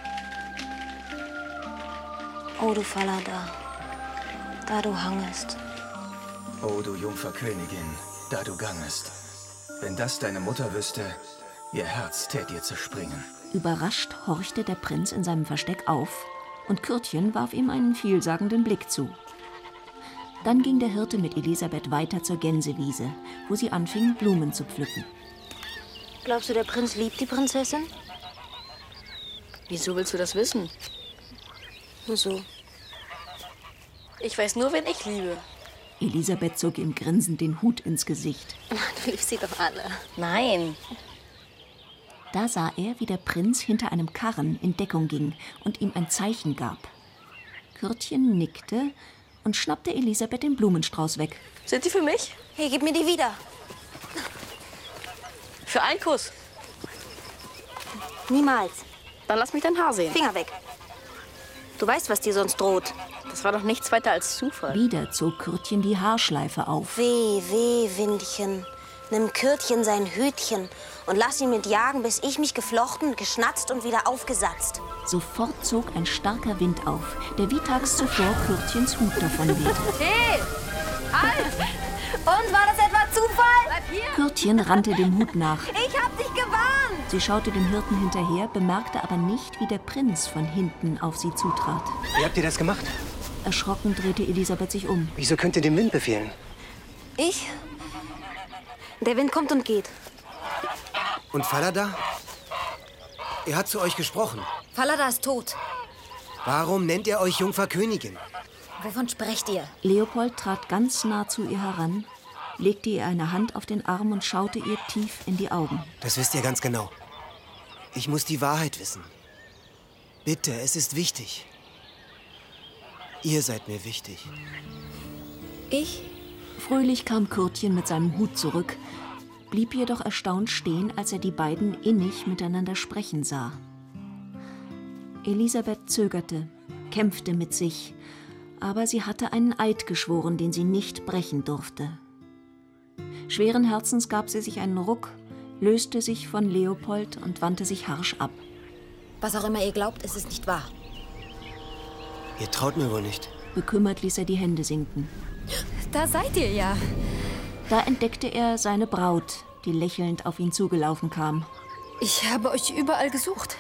Oh, du Fallada, da du hangest. Oh, du Jungferkönigin, da du gangest. Wenn das deine Mutter wüsste, ihr Herz tät ihr zerspringen. Überrascht horchte der Prinz in seinem Versteck auf und Kürtchen warf ihm einen vielsagenden Blick zu. Dann ging der Hirte mit Elisabeth weiter zur Gänsewiese, wo sie anfing, Blumen zu pflücken. Glaubst du, der Prinz liebt die Prinzessin? Wieso willst du das wissen? Nur so. Ich weiß nur, wen ich liebe. Elisabeth zog ihm grinsend den Hut ins Gesicht. Du liebst sie doch alle. Nein. Da sah er, wie der Prinz hinter einem Karren in Deckung ging und ihm ein Zeichen gab. Kürtchen nickte und schnappte Elisabeth den Blumenstrauß weg. Sind sie für mich? Hey, gib mir die wieder. Für einen Kuss. Niemals. Dann lass mich dein Haar sehen. Finger weg. Du weißt, was dir sonst droht. Das war doch nichts weiter als Zufall. Wieder zog Kürtchen die Haarschleife auf. Weh, weh, Windchen. Nimm Kürtchen sein Hütchen und lass ihn mit jagen, bis ich mich geflochten, geschnatzt und wieder aufgesatzt. Sofort zog ein starker Wind auf, der wie tags zuvor Kürtchens Hut davon wehte. Hey! Halt! Und, war das etwa Zufall? Bleib hier! Kürtchen rannte dem Hut nach. Ich hab dich gewarnt! Sie schaute dem Hirten hinterher, bemerkte aber nicht, wie der Prinz von hinten auf sie zutrat. Wie habt ihr das gemacht? Erschrocken drehte Elisabeth sich um. Wieso könnt ihr dem Wind befehlen? Ich? Der Wind kommt und geht. Und Fallada? Er hat zu euch gesprochen. Fallada ist tot. Warum nennt er euch Jungferkönigin? Wovon sprecht ihr? Leopold trat ganz nah zu ihr heran, legte ihr eine Hand auf den Arm und schaute ihr tief in die Augen. Das wisst ihr ganz genau. Ich muss die Wahrheit wissen. Bitte, es ist wichtig. Ihr seid mir wichtig. Ich? Fröhlich kam Kürtchen mit seinem Hut zurück, blieb jedoch erstaunt stehen, als er die beiden innig miteinander sprechen sah. Elisabeth zögerte, kämpfte mit sich, Aber sie hatte einen Eid geschworen, den sie nicht brechen durfte. Schweren Herzens gab sie sich einen Ruck, löste sich von Leopold und wandte sich harsch ab. Was auch immer ihr glaubt, es ist nicht wahr. Ihr traut mir wohl nicht. Bekümmert ließ er die Hände sinken. Da seid ihr ja. Da entdeckte er seine Braut, die lächelnd auf ihn zugelaufen kam. Ich habe euch überall gesucht.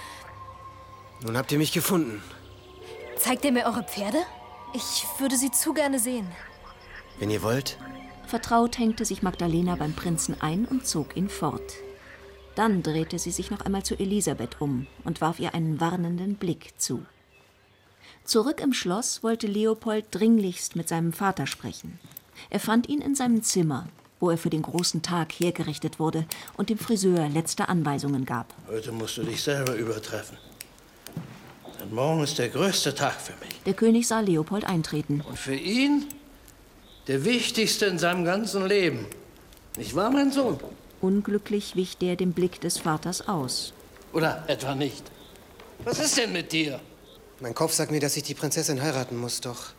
Nun habt ihr mich gefunden. Zeigt ihr mir eure Pferde? Ich würde sie zu gerne sehen. Wenn ihr wollt. Vertraut hängte sich Magdalena beim Prinzen ein und zog ihn fort. Dann drehte sie sich noch einmal zu Elisabeth um und warf ihr einen warnenden Blick zu. Zurück im Schloss wollte Leopold dringlichst mit seinem Vater sprechen. Er fand ihn in seinem Zimmer, wo er für den großen Tag hergerichtet wurde und dem Friseur letzte Anweisungen gab. Heute musst du dich selber übertreffen. Denn morgen ist der größte Tag für mich. Der König sah Leopold eintreten. Und für ihn der wichtigste in seinem ganzen Leben. Nicht wahr, mein Sohn? Unglücklich wich der dem Blick des Vaters aus. Oder etwa nicht? Was ist denn mit dir? Mein Kopf sagt mir, dass ich die Prinzessin heiraten muss, doch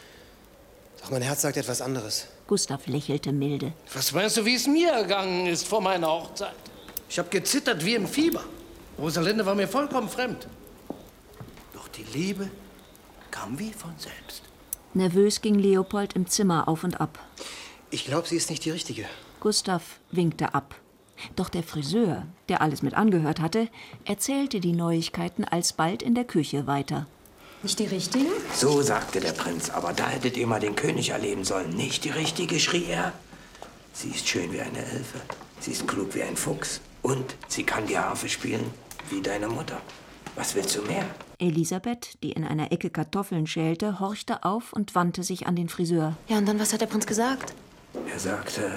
mein Herz sagt etwas anderes. Gustav lächelte milde. Was meinst du, wie es mir ergangen ist vor meiner Hochzeit? Ich habe gezittert wie im Fieber. Rosalinde war mir vollkommen fremd. Doch die Liebe kam wie von selbst. Nervös ging Leopold im Zimmer auf und ab. Ich glaube, sie ist nicht die Richtige. Gustav winkte ab. Doch der Friseur, der alles mit angehört hatte, erzählte die Neuigkeiten alsbald in der Küche weiter. Nicht die Richtige? So sagte der Prinz, aber da hättet ihr mal den König erleben sollen. Nicht die Richtige, schrie er. Sie ist schön wie eine Elfe, sie ist klug wie ein Fuchs und sie kann die Harfe spielen wie deine Mutter. Was willst du mehr? Elisabeth, die in einer Ecke Kartoffeln schälte, horchte auf und wandte sich an den Friseur. Ja, und dann, was hat der Prinz gesagt? Er sagte,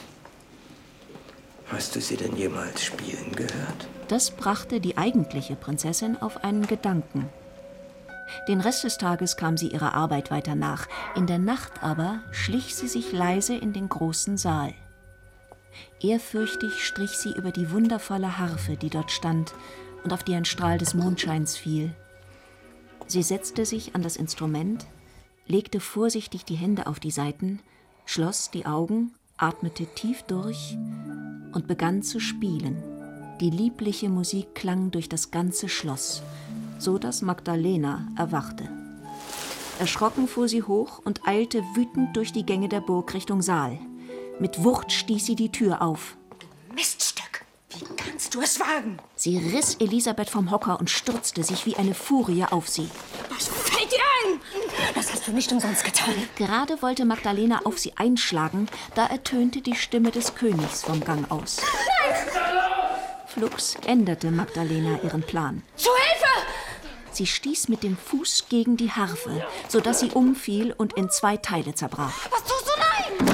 hast du sie denn jemals spielen gehört? Das brachte die eigentliche Prinzessin auf einen Gedanken. Den Rest des Tages kam sie ihrer Arbeit weiter nach. In der Nacht aber schlich sie sich leise in den großen Saal. Ehrfürchtig strich sie über die wundervolle Harfe, die dort stand und auf die ein Strahl des Mondscheins fiel. Sie setzte sich an das Instrument, legte vorsichtig die Hände auf die Saiten, schloss die Augen, atmete tief durch und begann zu spielen. Die liebliche Musik klang durch das ganze Schloss, so dass Magdalena erwachte. Erschrocken fuhr sie hoch und eilte wütend durch die Gänge der Burg Richtung Saal. Mit Wucht stieß sie die Tür auf. Miststück! Wie kannst du es wagen? Sie riss Elisabeth vom Hocker und stürzte sich wie eine Furie auf sie. Was fällt dir ein? Das hast du nicht umsonst getan. Gerade wollte Magdalena auf sie einschlagen, da ertönte die Stimme des Königs vom Gang aus. Flugs änderte Magdalena ihren Plan. Zu Hilfe! Sie stieß mit dem Fuß gegen die Harfe, sodass sie umfiel und in 2 Teile zerbrach. Was tust du? Nein!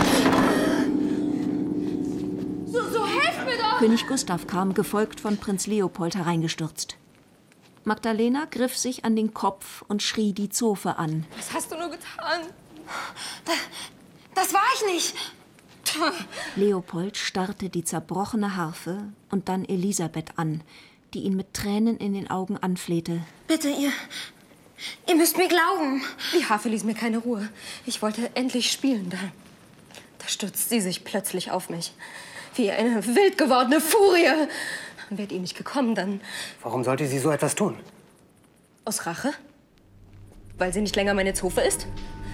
So helf mir doch! König Gustav kam, gefolgt von Prinz Leopold, hereingestürzt. Magdalena griff sich an den Kopf und schrie die Zofe an. Was hast du nur getan? Das war ich nicht. Leopold starrte die zerbrochene Harfe und dann Elisabeth an, die ihn mit Tränen in den Augen anflehte. Bitte, ihr müsst mir glauben. Die Harfe ließ mir keine Ruhe. Ich wollte endlich spielen. Da stürzte sie sich plötzlich auf mich. Wie eine wild gewordene Furie. Wäre die nicht gekommen, dann... Warum sollte sie so etwas tun? Aus Rache? Weil sie nicht länger meine Zofe ist?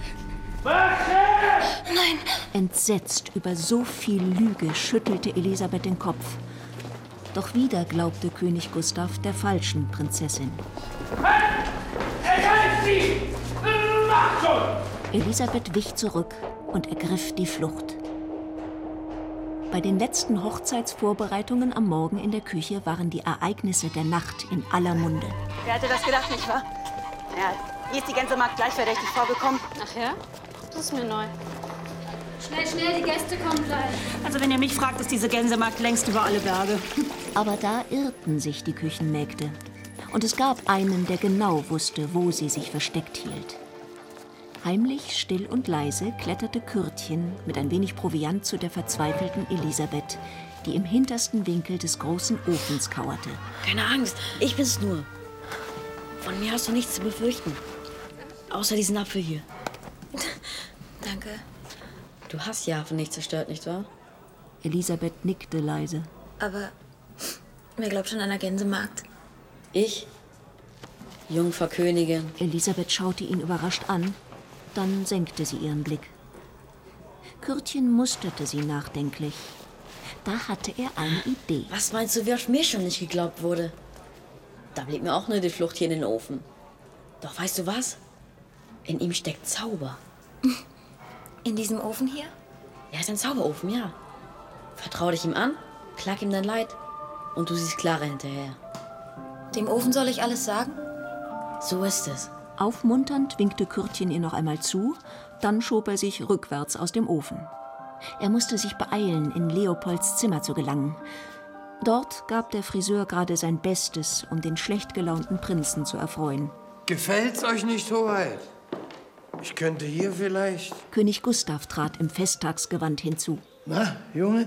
Nein! Entsetzt über so viel Lüge schüttelte Elisabeth den Kopf. Doch wieder glaubte König Gustav der falschen Prinzessin. Elisabeth wich zurück und ergriff die Flucht. Bei den letzten Hochzeitsvorbereitungen am Morgen in der Küche waren die Ereignisse der Nacht in aller Munde. Wer hätte das gedacht, nicht wahr? Ja, hier ist die Gänsemarkt gleich verdächtig vorgekommen. Ach ja? Das ist mir neu. Schnell, schnell, die Gäste kommen gleich. Also wenn ihr mich fragt, ist diese Gänsemarkt längst über alle Berge. Aber da irrten sich die Küchenmägde. Und es gab einen, der genau wusste, wo sie sich versteckt hielt. Heimlich, still und leise kletterte Kürtchen mit ein wenig Proviant zu der verzweifelten Elisabeth, die im hintersten Winkel des großen Ofens kauerte. Keine Angst, ich bin's nur. Von mir hast du nichts zu befürchten. Außer diesen Apfel hier. Danke. Du hast die Harfe nicht zerstört, nicht wahr? Elisabeth nickte leise. Aber wer glaubt schon an der Gänsemarkt? Ich? Jungferkönigin. Elisabeth schaute ihn überrascht an, dann senkte sie ihren Blick. Kürtchen musterte sie nachdenklich. Da hatte er eine Idee. Was meinst du, wie oft mir schon nicht geglaubt wurde? Da blieb mir auch nur die Flucht hier in den Ofen. Doch weißt du was? In ihm steckt Zauber. In diesem Ofen hier? Ja, ist ein Zauberofen, ja. Vertrau dich ihm an, klag ihm dein Leid und du siehst klarer hinterher. Dem Ofen soll ich alles sagen? So ist es. Aufmunternd winkte Kürtchen ihr noch einmal zu, dann schob er sich rückwärts aus dem Ofen. Er musste sich beeilen, in Leopolds Zimmer zu gelangen. Dort gab der Friseur gerade sein Bestes, um den schlecht gelaunten Prinzen zu erfreuen. Gefällt's euch nicht, Hoheit? Ich könnte hier vielleicht... König Gustav trat im Festtagsgewand hinzu. Na, Junge?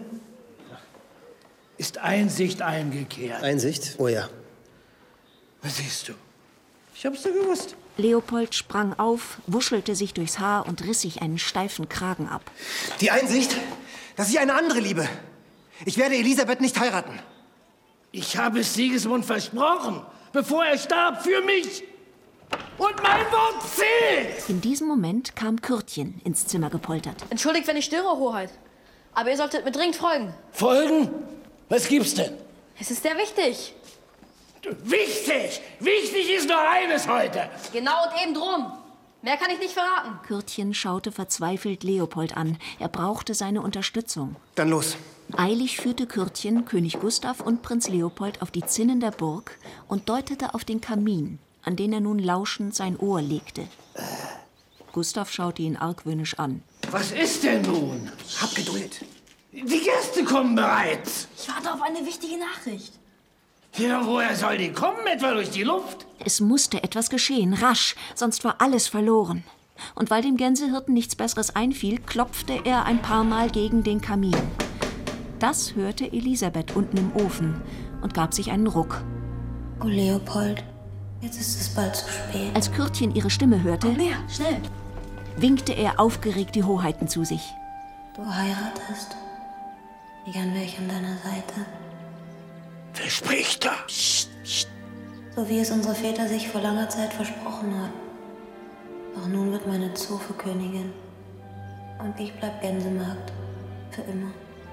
Ist Einsicht eingekehrt? Einsicht? Oh ja. Was siehst du? Ich hab's dir gewusst. Leopold sprang auf, wuschelte sich durchs Haar und riss sich einen steifen Kragen ab. Die Einsicht, dass ich eine andere liebe. Ich werde Elisabeth nicht heiraten. Ich habe es Sigismund versprochen, bevor er starb, für mich. Und mein Wort zählt! In diesem Moment kam Kürtchen ins Zimmer gepoltert. Entschuldigt, wenn ich störe, Hoheit. Aber ihr solltet mir dringend folgen. Folgen? Was gibt's denn? Es ist sehr wichtig. Wichtig! Wichtig ist nur eines heute. Genau und eben drum. Mehr kann ich nicht verraten. Kürtchen schaute verzweifelt Leopold an. Er brauchte seine Unterstützung. Dann los. Eilig führte Kürtchen König Gustav und Prinz Leopold auf die Zinnen der Burg und deutete auf den Kamin, an den er nun lauschend sein Ohr legte. Gustav schaute ihn argwöhnisch an. Was ist denn nun? Hab Geduld. Die Gäste kommen bereits. Ich warte auf eine wichtige Nachricht. Ja, woher soll die kommen? Etwa durch die Luft? Es musste etwas geschehen, rasch, sonst war alles verloren. Und weil dem Gänsehirten nichts Besseres einfiel, klopfte er ein paar Mal gegen den Kamin. Das hörte Elisabeth unten im Ofen und gab sich einen Ruck. Oh, Leopold, jetzt ist es bald zu spät. Als Kürtchen ihre Stimme hörte, Mehr, schnell, winkte er aufgeregt die Hoheiten zu sich. Du heiratest. Wie gern wäre ich an deiner Seite. Wer spricht da? Psst, psst. So wie es unsere Väter sich vor langer Zeit versprochen hatten. Doch nun wird meine Zofe Königin. Und ich bleib Gänsemarkt. Für immer.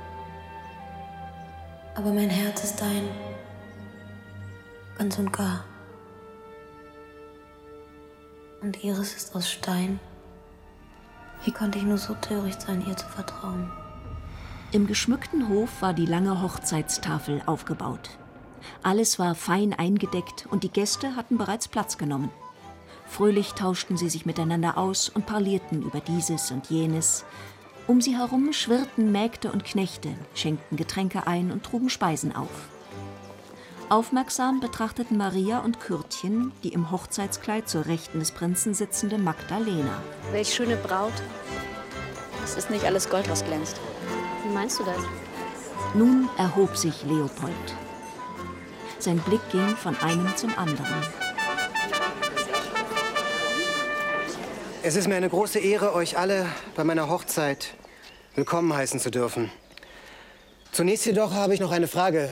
Aber mein Herz ist dein. Ganz und gar. Und ihres ist aus Stein. Wie konnte ich nur so töricht sein, ihr zu vertrauen? Im geschmückten Hof war die lange Hochzeitstafel aufgebaut. Alles war fein eingedeckt und die Gäste hatten bereits Platz genommen. Fröhlich tauschten sie sich miteinander aus und parlierten über dieses und jenes. Um sie herum schwirrten Mägde und Knechte, schenkten Getränke ein und trugen Speisen auf. Aufmerksam betrachteten Maria und Kürtchen die im Hochzeitskleid zur Rechten des Prinzen sitzende Magdalena. Welch schöne Braut. Es ist nicht alles Gold, was glänzt. Wie meinst du das? Nun erhob sich Leopold. Sein Blick ging von einem zum anderen. Es ist mir eine große Ehre, euch alle bei meiner Hochzeit willkommen heißen zu dürfen. Zunächst jedoch habe ich noch eine Frage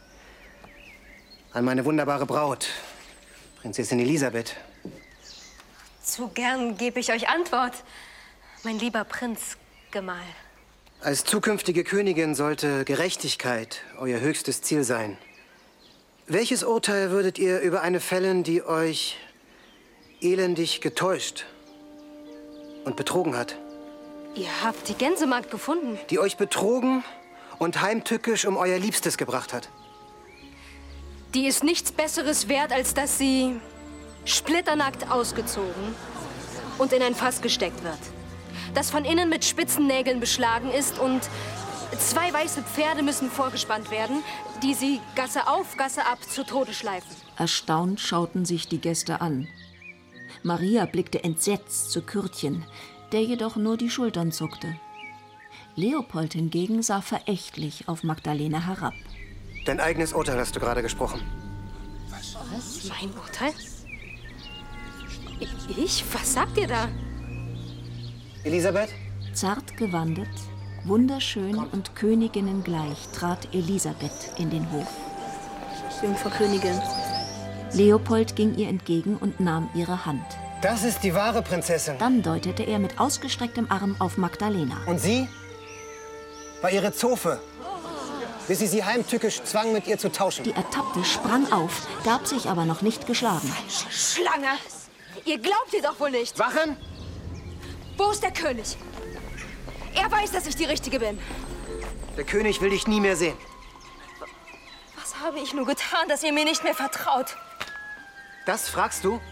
an meine wunderbare Braut, Prinzessin Elisabeth. Zu gern gebe ich euch Antwort, mein lieber Prinz Gemahl. Als zukünftige Königin sollte Gerechtigkeit euer höchstes Ziel sein. Welches Urteil würdet ihr über eine fällen, die euch elendig getäuscht und betrogen hat? Ihr habt die Gänsemarkt gefunden. Die euch betrogen und heimtückisch um euer Liebstes gebracht hat. Die ist nichts Besseres wert, als dass sie splitternackt ausgezogen und in ein Fass gesteckt wird, das von innen mit spitzen Nägeln beschlagen ist, und 2 weiße Pferde müssen vorgespannt werden, die sie Gasse auf, Gasse ab zu Tode schleifen. Erstaunt schauten sich die Gäste an. Maria blickte entsetzt zu Kürtchen, der jedoch nur die Schultern zuckte. Leopold hingegen sah verächtlich auf Magdalena herab. Dein eigenes Urteil hast du gerade gesprochen. Was? Mein Urteil? Ich? Was sagt ihr da? Elisabeth? Zart gewandet, wunderschön und Königinnen gleich trat Elisabeth in den Hof. Jungfrau Königin. Leopold ging ihr entgegen und nahm ihre Hand. Das ist die wahre Prinzessin. Dann deutete er mit ausgestrecktem Arm auf Magdalena. Und sie war ihre Zofe, bis sie heimtückisch zwang, mit ihr zu tauschen. Die Ertappte sprang auf, gab sich aber noch nicht geschlagen. Falsche Schlange! Ihr glaubt ihr doch wohl nicht! Wachen! Wo ist der König? Er weiß, dass ich die Richtige bin. Der König will dich nie mehr sehen. Was habe ich nur getan, dass ihr mir nicht mehr vertraut? Das fragst du?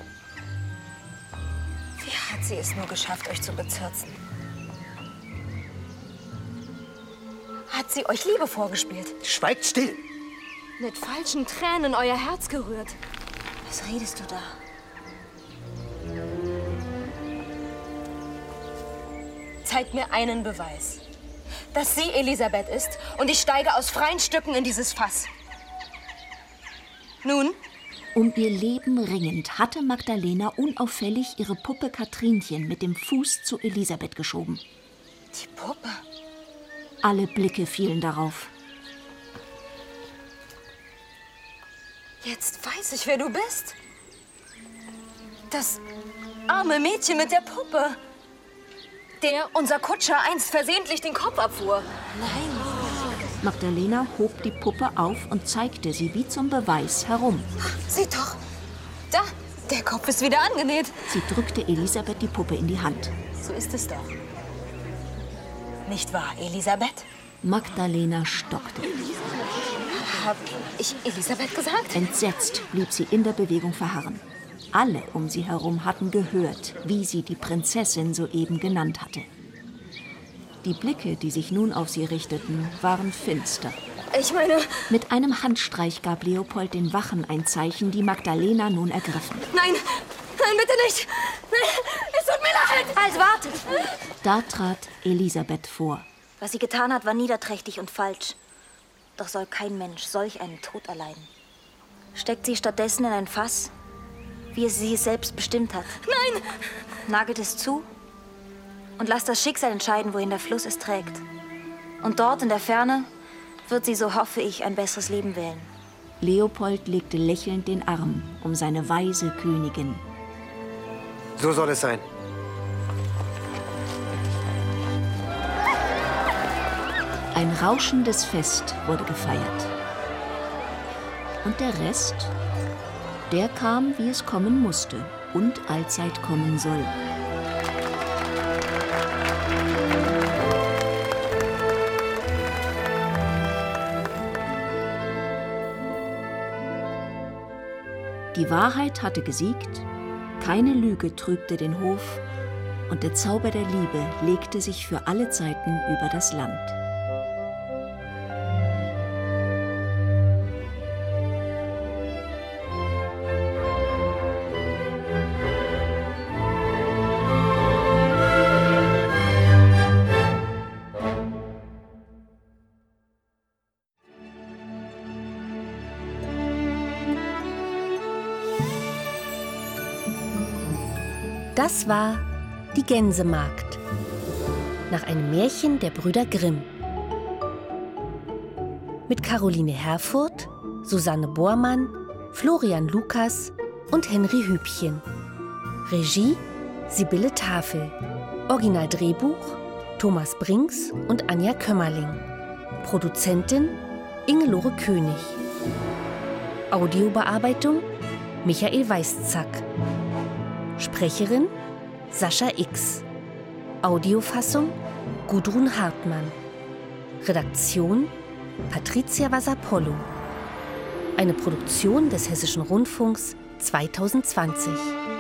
Wie hat sie es nur geschafft, euch zu bezirzen? Hat sie euch Liebe vorgespielt? Schweigt still! Mit falschen Tränen euer Herz gerührt. Was redest du da? Zeigt mir einen Beweis, dass sie Elisabeth ist und ich steige aus freien Stücken in dieses Fass. Nun? Um ihr Leben ringend hatte Magdalena unauffällig ihre Puppe Katrinchen mit dem Fuß zu Elisabeth geschoben. Die Puppe? Alle Blicke fielen darauf. Jetzt weiß ich, wer du bist. Das arme Mädchen mit der Puppe. Der unser Kutscher einst versehentlich den Kopf abfuhr. Nein. Magdalena hob die Puppe auf und zeigte sie wie zum Beweis herum. Seht doch, da, der Kopf ist wieder angenäht. Sie drückte Elisabeth die Puppe in die Hand. So ist es doch. Nicht wahr, Elisabeth? Magdalena stockte. Hab ich Elisabeth gesagt? Entsetzt blieb sie in der Bewegung verharren. Alle um sie herum hatten gehört, wie sie die Prinzessin soeben genannt hatte. Die Blicke, die sich nun auf sie richteten, waren finster. Ich meine... Mit einem Handstreich gab Leopold den Wachen ein Zeichen, die Magdalena nun ergriffen. Nein, nein, bitte nicht! Nein, es tut mir leid! Halt, warte! Da trat Elisabeth vor. Was sie getan hat, war niederträchtig und falsch. Doch soll kein Mensch solch einen Tod erleiden. Steckt sie stattdessen in ein Fass, wie sie es selbst bestimmt hat. Nein! Nagelt es zu und lasst das Schicksal entscheiden, wohin der Fluss es trägt. Und dort in der Ferne wird sie, so hoffe ich, ein besseres Leben wählen. Leopold legte lächelnd den Arm um seine weise Königin. So soll es sein. Ein rauschendes Fest wurde gefeiert. Und der Rest, der kam, wie es kommen musste und allzeit kommen soll. Die Wahrheit hatte gesiegt, keine Lüge trübte den Hof und der Zauber der Liebe legte sich für alle Zeiten über das Land. Das war Die Gänsemagd, nach einem Märchen der Brüder Grimm. Mit Caroline Herfurth, Susanne Bormann, Florian Lukas und Henry Hübchen. Regie Sibylle Tafel. Originaldrehbuch Thomas Brinks und Anja Kömmerling. Produzentin Ingelore König. Audiobearbeitung Michael Weißzack. Sprecherin Sascha X. Audiofassung Gudrun Hartmann. Redaktion Patricia Vasapollo. Eine Produktion des Hessischen Rundfunks 2020.